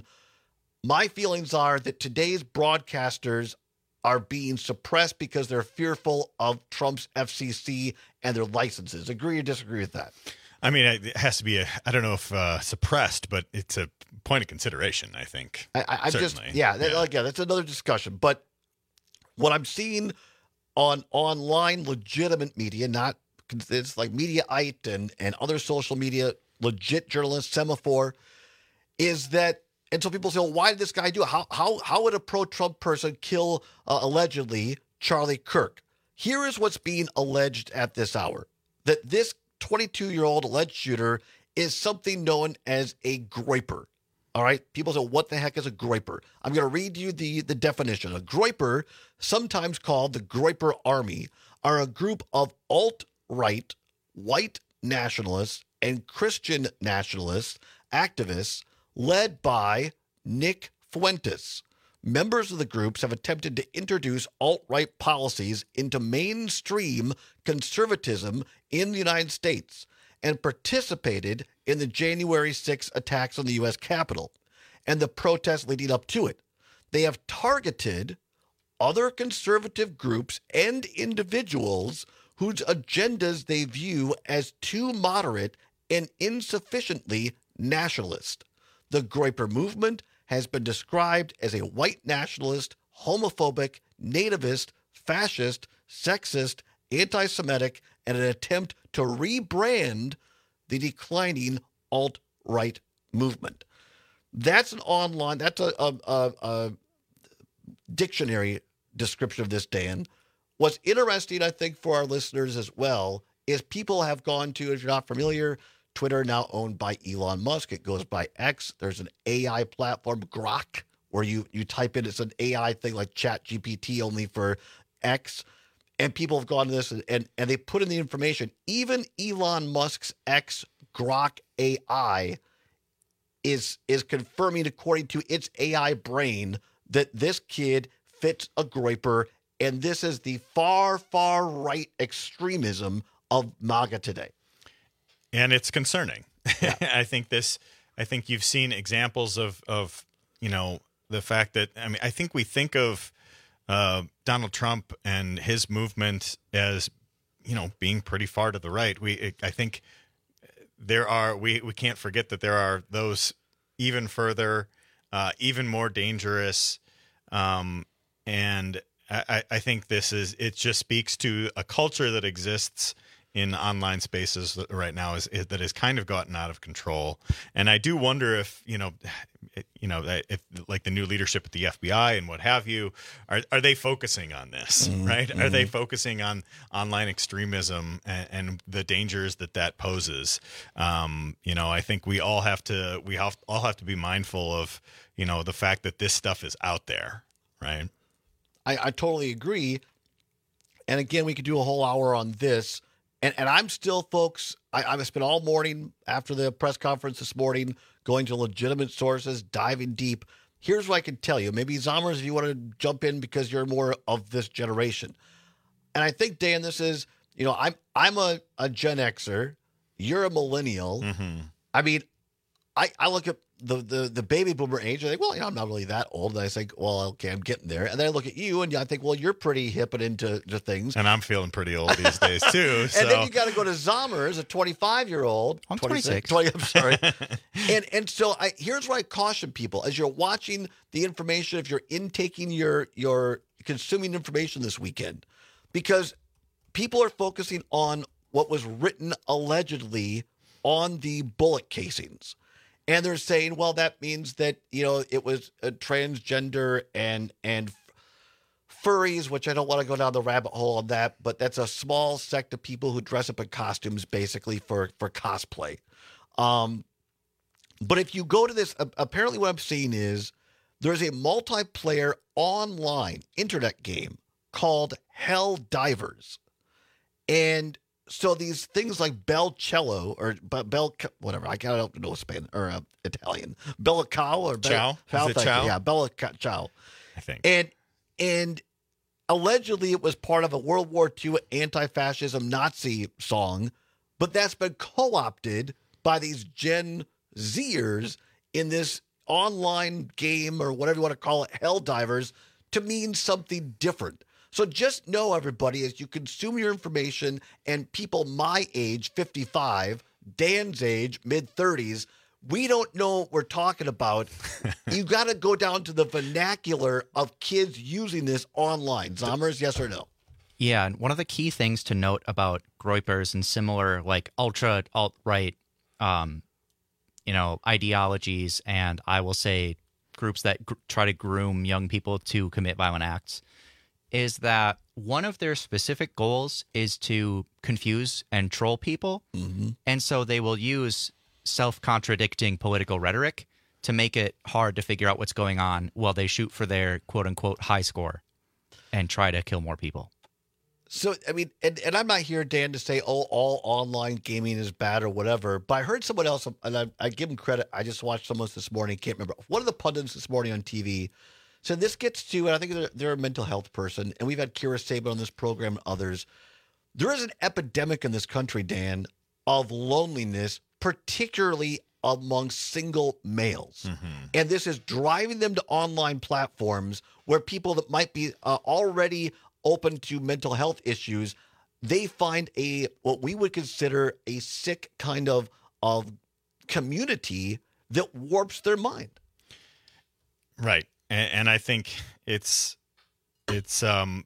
My feelings are that today's broadcasters are being suppressed because they're fearful of Trump's F C C and their licenses. Agree or disagree with that? I mean, it has to be a, I don't know if uh, suppressed, but it's a point of consideration, I think. I, I, I'm just, yeah, that, yeah. Again, that's another discussion. But what I'm seeing on online legitimate media, not, it's like Mediaite and, and other social media, legit journalists, Semaphore, is that And so people say, well, why did this guy do it? How, how, how would a pro-Trump person kill, uh, allegedly, Charlie Kirk? Here is what's being alleged at this hour. That this twenty-two-year-old alleged shooter is something known as a groyper. All right? People say, what the heck is a groyper? I'm going to read you the, the definition. A groyper, sometimes called the Groyper Army, are a group of alt-right, white nationalists, and Christian nationalists, activists, led by Nick Fuentes. Members of the groups have attempted to introduce alt-right policies into mainstream conservatism in the United States and participated in the January sixth attacks on the U S Capitol and the protests leading up to it. They have targeted other conservative groups and individuals whose agendas they view as too moderate and insufficiently nationalist. The Groyper movement has been described as a white nationalist, homophobic, nativist, fascist, sexist, anti-Semitic, and an attempt to rebrand the declining alt-right movement. That's an online, that's a, a, a, a dictionary description of this, Dan. What's interesting, I think, for our listeners as well, is people have gone to, if you're not familiar, Twitter now owned by Elon Musk. It goes by X. There's an A I platform, Grok, where you, you type in, it's an A I thing like Chat G P T only for X. And people have gone to this and, and, and they put in the information. Even Elon Musk's X Grok A I is, is confirming, according to its A I brain, that this kid fits a groyper. And this is the far, far right extremism of MAGA today. And it's concerning. Yeah. I think this, I think you've seen examples of, of, you know, the fact that, I mean, I think we think of uh, Donald Trump and his movement as, you know, being pretty far to the right. We, I think there are, we, we can't forget that there are those even further, uh, even more dangerous. Um, and I, I think this is, it just speaks to a culture that exists in online spaces right now is, is that has kind of gotten out of control. And I do wonder if, you know, you know, if like the new leadership at the F B I and what have you, are are they focusing on this, mm-hmm. right? Mm-hmm. Are they focusing on online extremism and, and the dangers that that poses? Um, you know, I think we all have to, we have, all have to be mindful of, you know, the fact that this stuff is out there, right? I, I totally agree. And again, we could do a whole hour on this. And and I'm still, folks, I, I've spent all morning after the press conference this morning going to legitimate sources, diving deep. Here's what I can tell you. Maybe Zommers, if you want to jump in because you're more of this generation. And I think, Dan, this is, you know, I'm I'm a, a Gen Xer. You're a millennial. Mm-hmm. I mean, I, I look at the, the, the baby boomer age. I think, well, you know, I'm not really that old. And I think, well, okay, I'm getting there. And then I look at you and I think, well, you're pretty hip and into to things. And I'm feeling pretty old these days, too. So. And then you got to go to Zommers, a twenty-five-year-old. I'm twenty-six. twenty, I'm sorry. and and so I, here's what I caution people. As you're watching the information, if you're intaking your, your consuming information this weekend, because people are focusing on what was written allegedly on the bullet casings. And they're saying, well, that means that, you know, it was a transgender and and furries, which I don't want to go down the rabbit hole on that, but that's a small sect of people who dress up in costumes basically for, for cosplay. Um, but if you go to this, apparently what I'm seeing is there's a multiplayer online internet game called Hell Divers. And so these things like Belcello or Bel, whatever, I don't know Spanish or uh, Italian, Bellicao or Ciao, Bel, is it Ciao? Yeah, Bellicao, I think. And and allegedly it was part of a World War Two anti-fascism Nazi song, but that's been co-opted by these Gen Zers in this online game or whatever you want to call it, Hell Divers, to mean something different. So just know, everybody, as you consume your information, and people my age, fifty-five, Dan's age, mid-thirties, we don't know what we're talking about. You got to go down to the vernacular of kids using this online. Zommers, yes or no? Yeah, and one of the key things to note about groypers and similar, like ultra alt-right, um, you know, ideologies and I will say groups that gr- try to groom young people to commit violent acts is that one of their specific goals is to confuse and troll people. Mm-hmm. And so they will use self-contradicting political rhetoric to make it hard to figure out what's going on while they shoot for their quote-unquote high score and try to kill more people. So, I mean, and, and I'm not here, Dan, to say, oh, all online gaming is bad or whatever, but I heard someone else, and I, I give them credit. I just watched someone this morning, can't remember. One of the pundits this morning on T V said this gets to, and I think they're, they're a mental health person, and we've had Kira Saban on this program and others. There is an epidemic in this country, Dan, of loneliness, particularly among single males. Mm-hmm. And this is driving them to online platforms where people that might be uh, already open to mental health issues, they find a what we would consider a sick kind of of community that warps their mind. Right. And, and I think it's it's um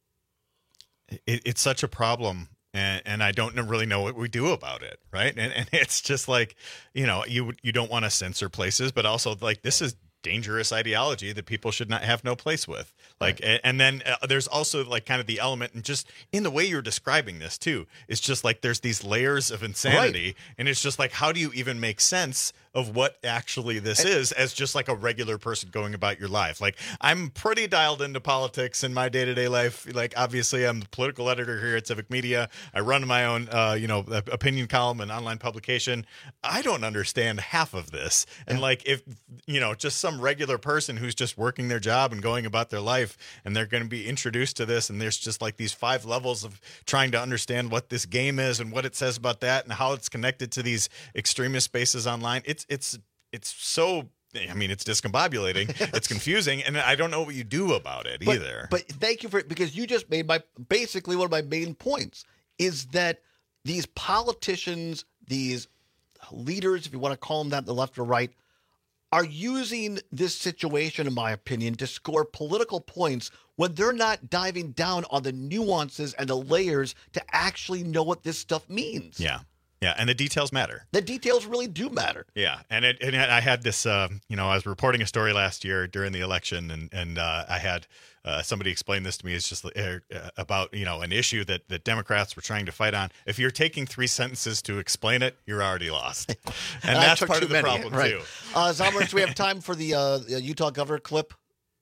it, it's such a problem. And, and I don't really know what we do about it, right? And and it's just like, you know, you you don't want to censor places, but also like this is dangerous ideology that people should not have no place with. Like, right. and then uh, there's also like kind of the element, and just in the way you're describing this too, it's just like there's these layers of insanity, right. And it's just like, how do you even make sense of what actually this and, is as just like a regular person going about your life? Like, I'm pretty dialed into politics in my day-to-day life. Like, obviously I'm the political editor here at Civic Media. I run my own, uh, you know, opinion column and online publication. I don't understand half of this. And yeah. like, if, you know, just some regular person who's just working their job and going about their life, and they're going to be introduced to this, and there's just like these five levels of trying to understand what this game is and what it says about that and how it's connected to these extremist spaces online. It's it's it's so, I mean, it's discombobulating, it's confusing, and I don't know what you do about it but, either. But thank you for it, because you just made my basically one of my main points is that these politicians, these leaders, if you want to call them that, the left or right, are using this situation, in my opinion, to score political points when they're not diving down on the nuances and the layers to actually know what this stuff means. Yeah. Yeah, and the details matter. The details really do matter. Yeah, and it, and I had this, uh, you know, I was reporting a story last year during the election, and and uh, I had uh, somebody explain this to me. It's just uh, about, you know, an issue that, that Democrats were trying to fight on. If you're taking three sentences to explain it, you're already lost, and, and that's part of the many, problem right. too. Uh, Zomers, do we have time for the uh, Utah governor clip?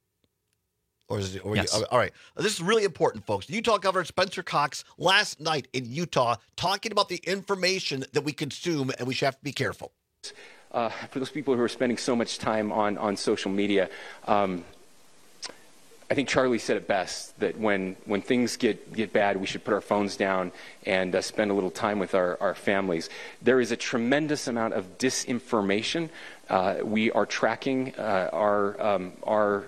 Or is it? Or yes. you, all right. This is really important, folks. Utah Governor Spencer Cox last night in Utah talking about the information that we consume, and we should have to be careful. Uh, for those people who are spending so much time on, on social media, um, I think Charlie said it best, that when, when things get, get bad, we should put our phones down and uh, spend a little time with our, our families. There is a tremendous amount of disinformation. Uh, we are tracking uh, our um, our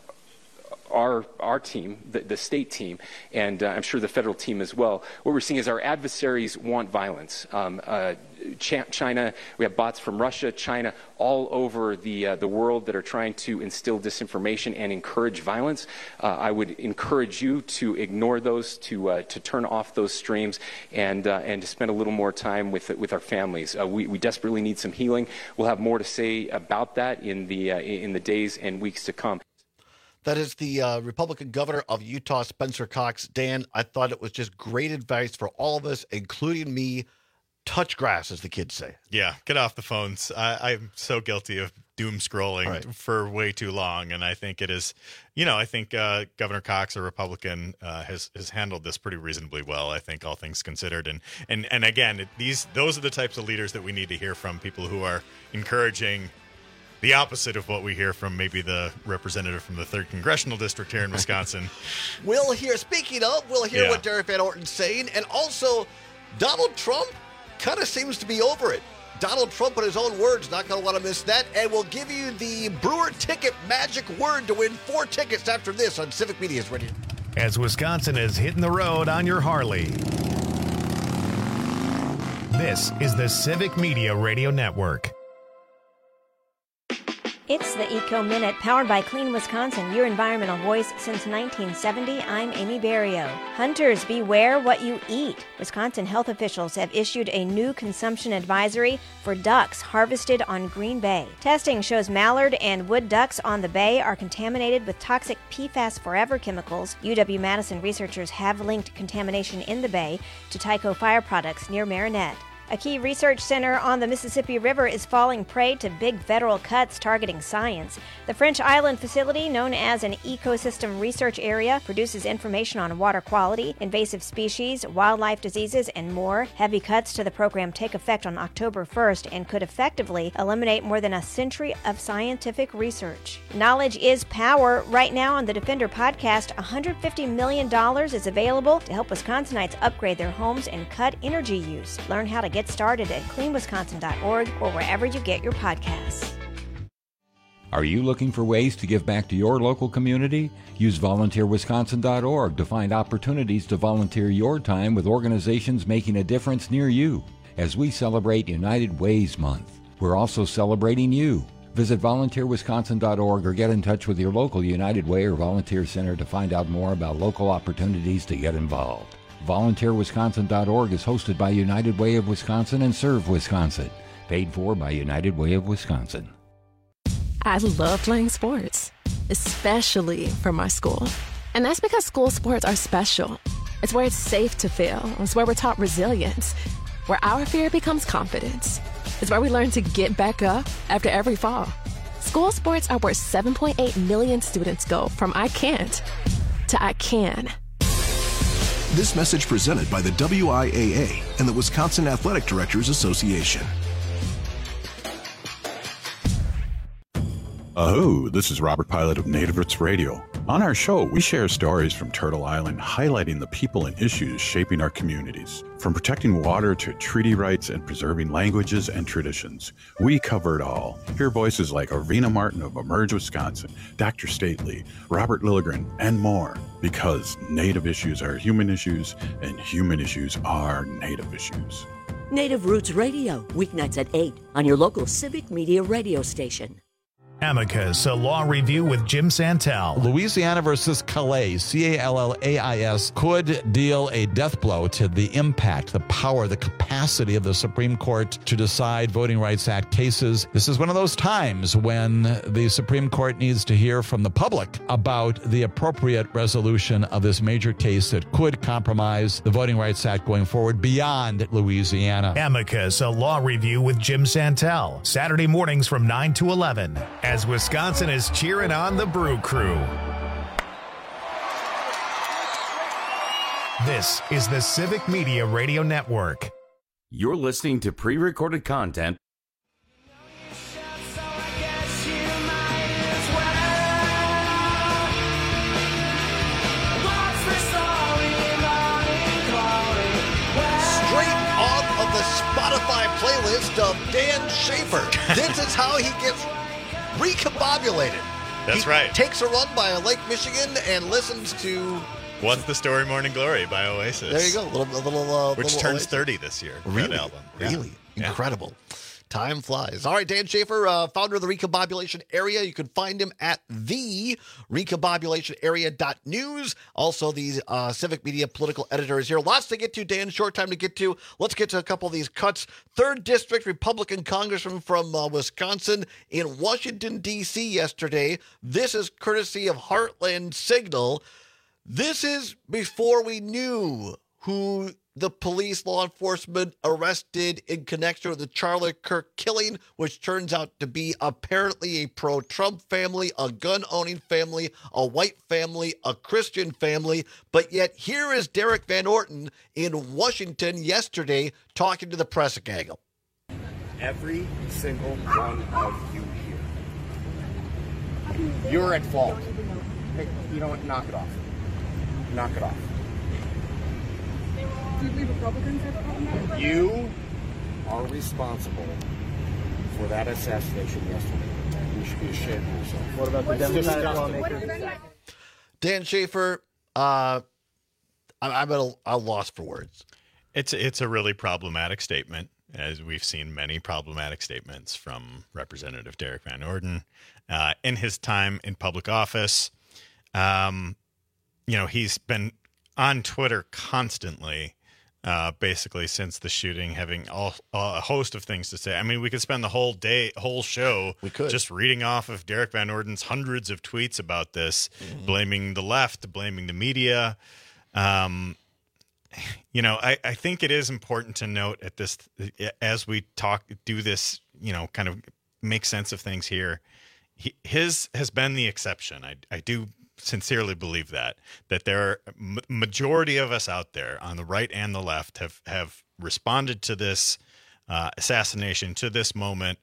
Our our team, the, the state team, and uh, I'm sure the federal team as well. What we're seeing is our adversaries want violence. Um, uh, Ch- China, we have bots from Russia, China, all over the uh, the world that are trying to instill disinformation and encourage violence. Uh, I would encourage you to ignore those, to uh, to turn off those streams, and uh, and to spend a little more time with with our families. Uh, we we desperately need some healing. We'll have more to say about that in the uh, in the days and weeks to come. That is the uh, Republican governor of Utah, Spencer Cox. Dan, I thought it was just great advice for all of us, including me. Touch grass, as the kids say. Yeah, get off the phones. I, I'm so guilty of doom scrolling right. for way too long, and I think it is, you know, I think uh, Governor Cox, a Republican, uh, has has handled this pretty reasonably well. I think, all things considered, and and and again, these those are the types of leaders that we need to hear from, people who are encouraging the opposite of what we hear from maybe the representative from the third Congressional District here in Wisconsin. We'll hear, speaking of, we'll hear yeah. what Derek Van Orton's saying. And also, Donald Trump kind of seems to be over it. Donald Trump, in his own words, not going to want to miss that. And we'll give you the Brewer Ticket magic word to win four tickets after this on Civic Media's Radio. As Wisconsin is hitting the road on your Harley. This is the Civic Media Radio Network. It's the Eco Minute, powered by Clean Wisconsin, your environmental voice since nineteen seventy. I'm Amy Barrio. Hunters, beware what you eat. Wisconsin health officials have issued a new consumption advisory for ducks harvested on Green Bay. Testing shows mallard and wood ducks on the bay are contaminated with toxic P FAS Forever chemicals. U W-Madison researchers have linked contamination in the bay to Tyco Fire products near Marinette. A key research center on the Mississippi River is falling prey to big federal cuts targeting science. The French Island facility, known as an ecosystem research area, produces information on water quality, invasive species, wildlife diseases, and more. Heavy cuts to the program take effect on October first and could effectively eliminate more than a century of scientific research. Knowledge is power. Right now on the Defender podcast, one hundred fifty million dollars is available to help Wisconsinites upgrade their homes and cut energy use. Learn how to get started at clean wisconsin dot org or wherever you get your podcasts. Are you looking for ways to give back to your local community? Use volunteer wisconsin dot org to find opportunities to volunteer your time with organizations making a difference near you. As we celebrate United Ways Month, we're also celebrating you. Visit volunteer wisconsin dot org or get in touch with your local United Way or volunteer center to find out more about local opportunities to get involved. volunteer wisconsin dot org is hosted by United Way of Wisconsin and Serve Wisconsin. Paid for by United Way of Wisconsin. I love playing sports, especially for my school. And that's because school sports are special. It's where it's safe to fail. It's where we're taught resilience, where our fear becomes confidence. It's where we learn to get back up after every fall. School sports are where seven point eight million students go from I can't to I can. This message presented by the W I A A and the Wisconsin Athletic Directors Association. Aho, this is Robert Pilot of Native Roots Radio. On our show, we share stories from Turtle Island highlighting the people and issues shaping our communities. From protecting water to treaty rights and preserving languages and traditions, we cover it all. Hear voices like Arvina Martin of Emerge Wisconsin, Doctor Stately, Robert Lilligren, and more. Because Native issues are human issues, and human issues are Native issues. Native Roots Radio, weeknights at eight on your local civic media radio station. Amicus, a law review with Jim Santel. Louisiana versus Calais, C A L L A I S, could deal a death blow to the impact, the power, the capacity of the Supreme Court to decide Voting Rights Act cases. This is one of those times when the Supreme Court needs to hear from the public about the appropriate resolution of this major case that could compromise the Voting Rights Act going forward beyond Louisiana. Amicus, a law review with Jim Santel. Saturday mornings from nine to eleven. As Wisconsin is cheering on the Brew Crew. This is the Civic Media Radio Network. You're listening to pre-recorded content. Of the Spotify playlist of Dan Schaefer. This is how he gets recombobulated. That's he right. Takes a run by Lake Michigan and listens to What's the Story Morning Glory by Oasis. There you go. A little, a little, uh, which little turns Oasis. thirty this year. Really? That album. Really? Yeah. Incredible. Yeah. Time flies. All right, Dan Schaefer, uh, founder of the Recombobulation Area. You can find him at the recombobulation area dot news. Also, the uh, Civic Media political editor is here. Lots to get to, Dan. Short time to get to. Let's get to a couple of these cuts. Third District Republican Congressman from uh, Wisconsin in Washington, D C yesterday. This is courtesy of Heartland Signal. This is before we knew who the police, law enforcement arrested in connection with the Charlie Kirk killing, which turns out to be apparently a pro-Trump family, a gun-owning family, a white family, a Christian family. But yet here is Derek Van Orton in Washington yesterday talking to the press gaggle. Every single one of you here, you're at fault. Hey, you know what? Knock it off. Knock it off. Do you believe Republicans have a problem? You are responsible for that assassination yesterday. You should be ashamed of yourself. What about the Democratic lawmakers? Dan Schaefer, uh, I'm at a, a loss for words. It's it's a really problematic statement. as we've seen many problematic statements from Representative Derek Van Orden uh, in his time in public office. Um, you know, he's been on Twitter constantly, uh, basically since the shooting, having all, uh, a host of things to say. I mean, we could spend the whole day, whole show we could. just reading off of Derek Van Orden's hundreds of tweets about this, mm-hmm. blaming the left, blaming the media. Um, you know, I, I think it is important to note at this, as we talk, do this, you know, kind of make sense of things here. He, his has been the exception. I, I do sincerely believe that, that there are a majority of us out there on the right and the left have, have responded to this uh, assassination, to this moment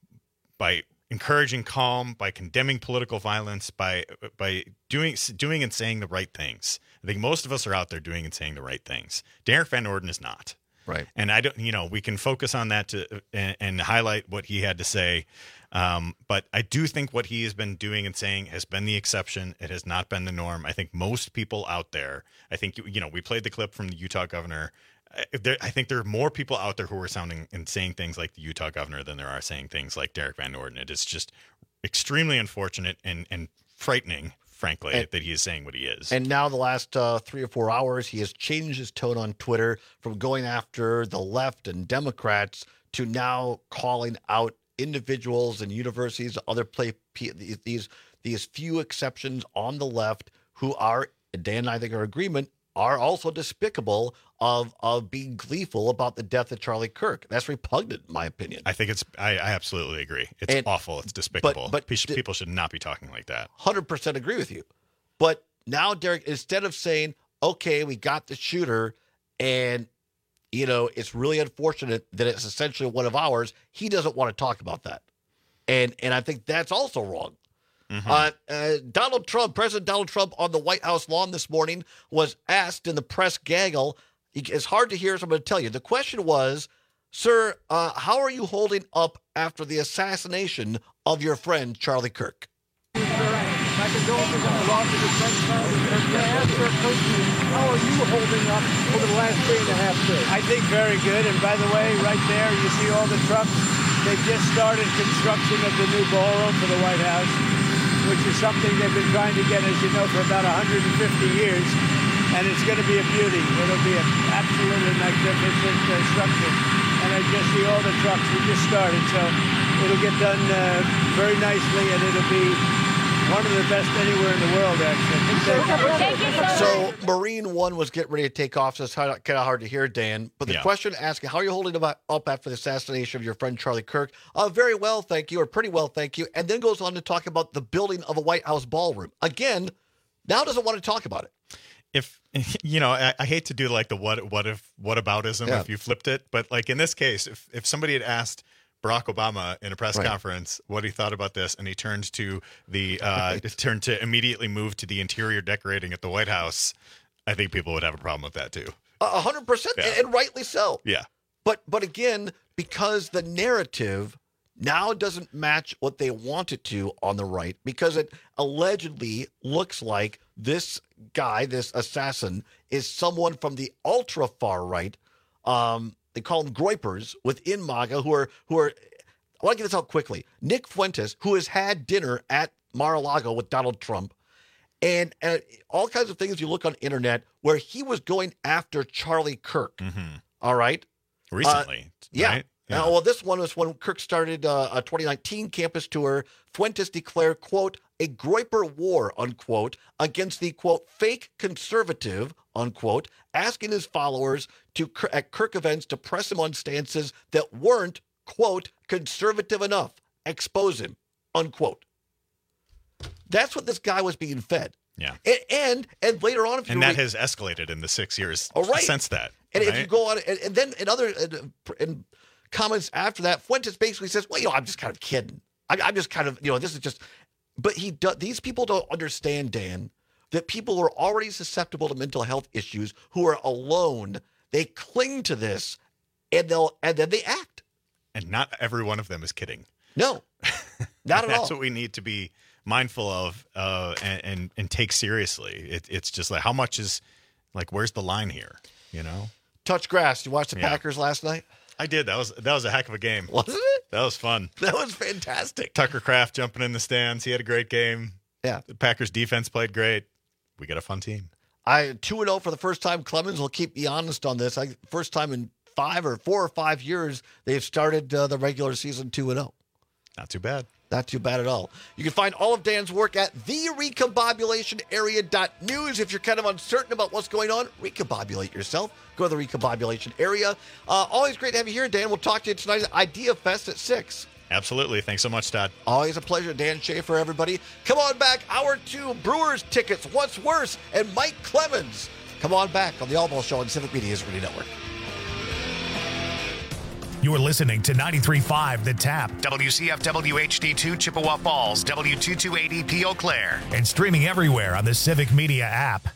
by encouraging calm, by condemning political violence, by by doing doing and saying the right things. I think most of us are out there doing and saying the right things. Derek Van Orden is not. Right. And I don't, you know, we can focus on that to and, and highlight what he had to say. Um, but I do think what he has been doing and saying has been the exception. It has not been the norm. I think most people out there, I think, you know, we played the clip from the Utah governor. There, I think there are more people out there who are sounding and saying things like the Utah governor than there are saying things like Derek Van Orden. It is just extremely unfortunate and, and frightening, frankly, and, that he is saying what he is. And now the last uh, three or four hours, he has changed his tone on Twitter from going after the left and Democrats to now calling out individuals and universities, other play these these few exceptions on the left who are, Dan and I think are agreement, are also despicable of of being gleeful about the death of Charlie Kirk. That's repugnant, in my opinion. I think it's, I, I absolutely agree. It's and, awful. It's despicable. But, but people, people should not be talking like that. one hundred percent agree with you. But now, Derek, instead of saying, okay, we got the shooter, and, you know, it's really unfortunate that it's essentially one of ours, he doesn't want to talk about that. And, and I think that's also wrong. Mm-hmm. Uh, uh, Donald Trump, President Donald Trump on the White House lawn this morning was asked in the press gaggle. It's hard to hear, so I'm going to tell you. The question was, sir, uh, how are you holding up after the assassination of your friend, Charlie Kirk? My condolences on the loss of your friend, Charlie Kirk. Can I ask your question, how are you holding up over the last three and a half days? I think very good. And by the way, right there, you see all the trucks. They've just started construction of the new ballroom for the White House, which is something they've been trying to get, as you know, for about one hundred fifty years. And it's going to be a beauty. It'll be an absolutely magnificent uh, structure. And I just see all the trucks. We just started, so it'll get done uh, very nicely, and it'll be one of the best anywhere in the world, actually. Thank you so, so Marine One was getting ready to take off, so it's kind of hard to hear, Dan. But the yeah. question asking, how are you holding up after the assassination of your friend Charlie Kirk? Uh, very well, thank you, or pretty well, thank you. And then goes on to talk about the building of a White House ballroom. Again, now doesn't want to talk about it. If, you know, I, I hate to do like the what what if what aboutism yeah. if you flipped it, but like in this case, if, if somebody had asked Barack Obama in a press right. conference what he thought about this, and he turned to the uh, right. turned to immediately move to the interior decorating at the White House, I think people would have a problem with that too. A hundred percent, and rightly so. Yeah, but but again, because the narrative now doesn't match what they want it to on the right, because it allegedly looks like this guy, this assassin, is someone from the ultra far right. Um, they call them groypers within MAGA, who are who are. I want to get this out quickly. Nick Fuentes, who has had dinner at Mar-a-Lago with Donald Trump, and, and all kinds of things you look on the internet where he was going after Charlie Kirk. Mm-hmm. All right, recently, uh, yeah. Right? Yeah. Uh, well, this one was when Kirk started uh, a twenty nineteen campus tour. Fuentes declared, quote, a Groyper war, unquote, against the, quote, fake conservative, unquote, asking his followers to at Kirk events to press him on stances that weren't, quote, conservative enough. Expose him, unquote. That's what this guy was being fed. Yeah. And and, and later on, if you and that read, has escalated in the six years oh, right. since that. And right? if you go on, and, and then in other in, in comments after that, Fuentes basically says, well, you know, I'm just kind of kidding. I, I'm just kind of, you know, this is just, but he do, these people don't understand, Dan, that people who are already susceptible to mental health issues, who are alone, they cling to this, and they'll, and then they act. And not every one of them is kidding. No, not at That's all. That's what we need to be mindful of uh, and, and and take seriously. It, it's just like, how much is, like, where's the line here, you know? Touch grass. You watched the yeah. Packers last night? I did. That was that was a heck of a game. Wasn't it? That was fun. That was fantastic. Tucker Kraft jumping in the stands. He had a great game. Yeah. The Packers defense played great. We got a fun team. I two and oh for the first time. Clemens will keep me honest on this. I first time in five or four or five years they've started uh, the regular season two and oh. Not too bad. Not too bad at all. You can find all of Dan's work at the recombobulation area dot news. If you're kind of uncertain about what's going on, recombobulate yourself. Go to the recombobulation area. Uh, always great to have you here, Dan. We'll talk to you tonight at Idea Fest at six. Absolutely. Thanks so much, Todd. Always a pleasure. Dan Schaefer, everybody. Come on back. Hour two, Brewers tickets. What's worse? And Mike Clemens. Come on back on the All Ball Show on Civic Media's Radio Network. You're listening to ninety-three point five The Tap, W C F W H D two Chippewa Falls, W two twenty P Eau Claire, and streaming everywhere on the Civic Media app.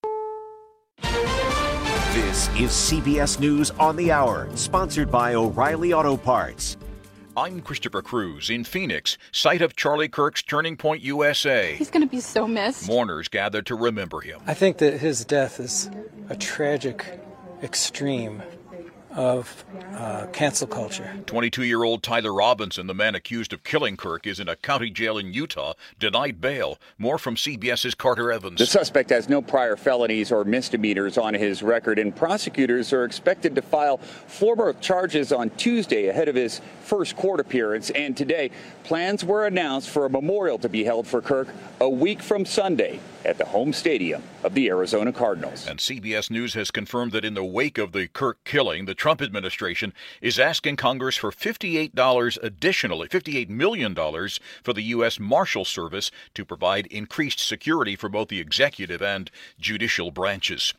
This is C B S News on the Hour, sponsored by O'Reilly Auto Parts. I'm Christopher Cruz in Phoenix, site of Charlie Kirk's Turning Point U S A. He's going to be so missed. Mourners gathered to remember him. I think that his death is a tragic extreme of uh, cancel culture. twenty-two-year-old Tyler Robinson, the man accused of killing Kirk, is in a county jail in Utah, denied bail. More from CBS's Carter Evans. The suspect has no prior felonies or misdemeanors on his record, and prosecutors are expected to file floor charges on Tuesday ahead of his first court appearance. And today, plans were announced for a memorial to be held for Kirk a week from Sunday at the home stadium of the Arizona Cardinals. And C B S News has confirmed that in the wake of the Kirk killing, the Trump administration is asking Congress for fifty-eight dollars additionally, fifty-eight million dollars for the U S Marshal Service to provide increased security for both the executive and judicial branches.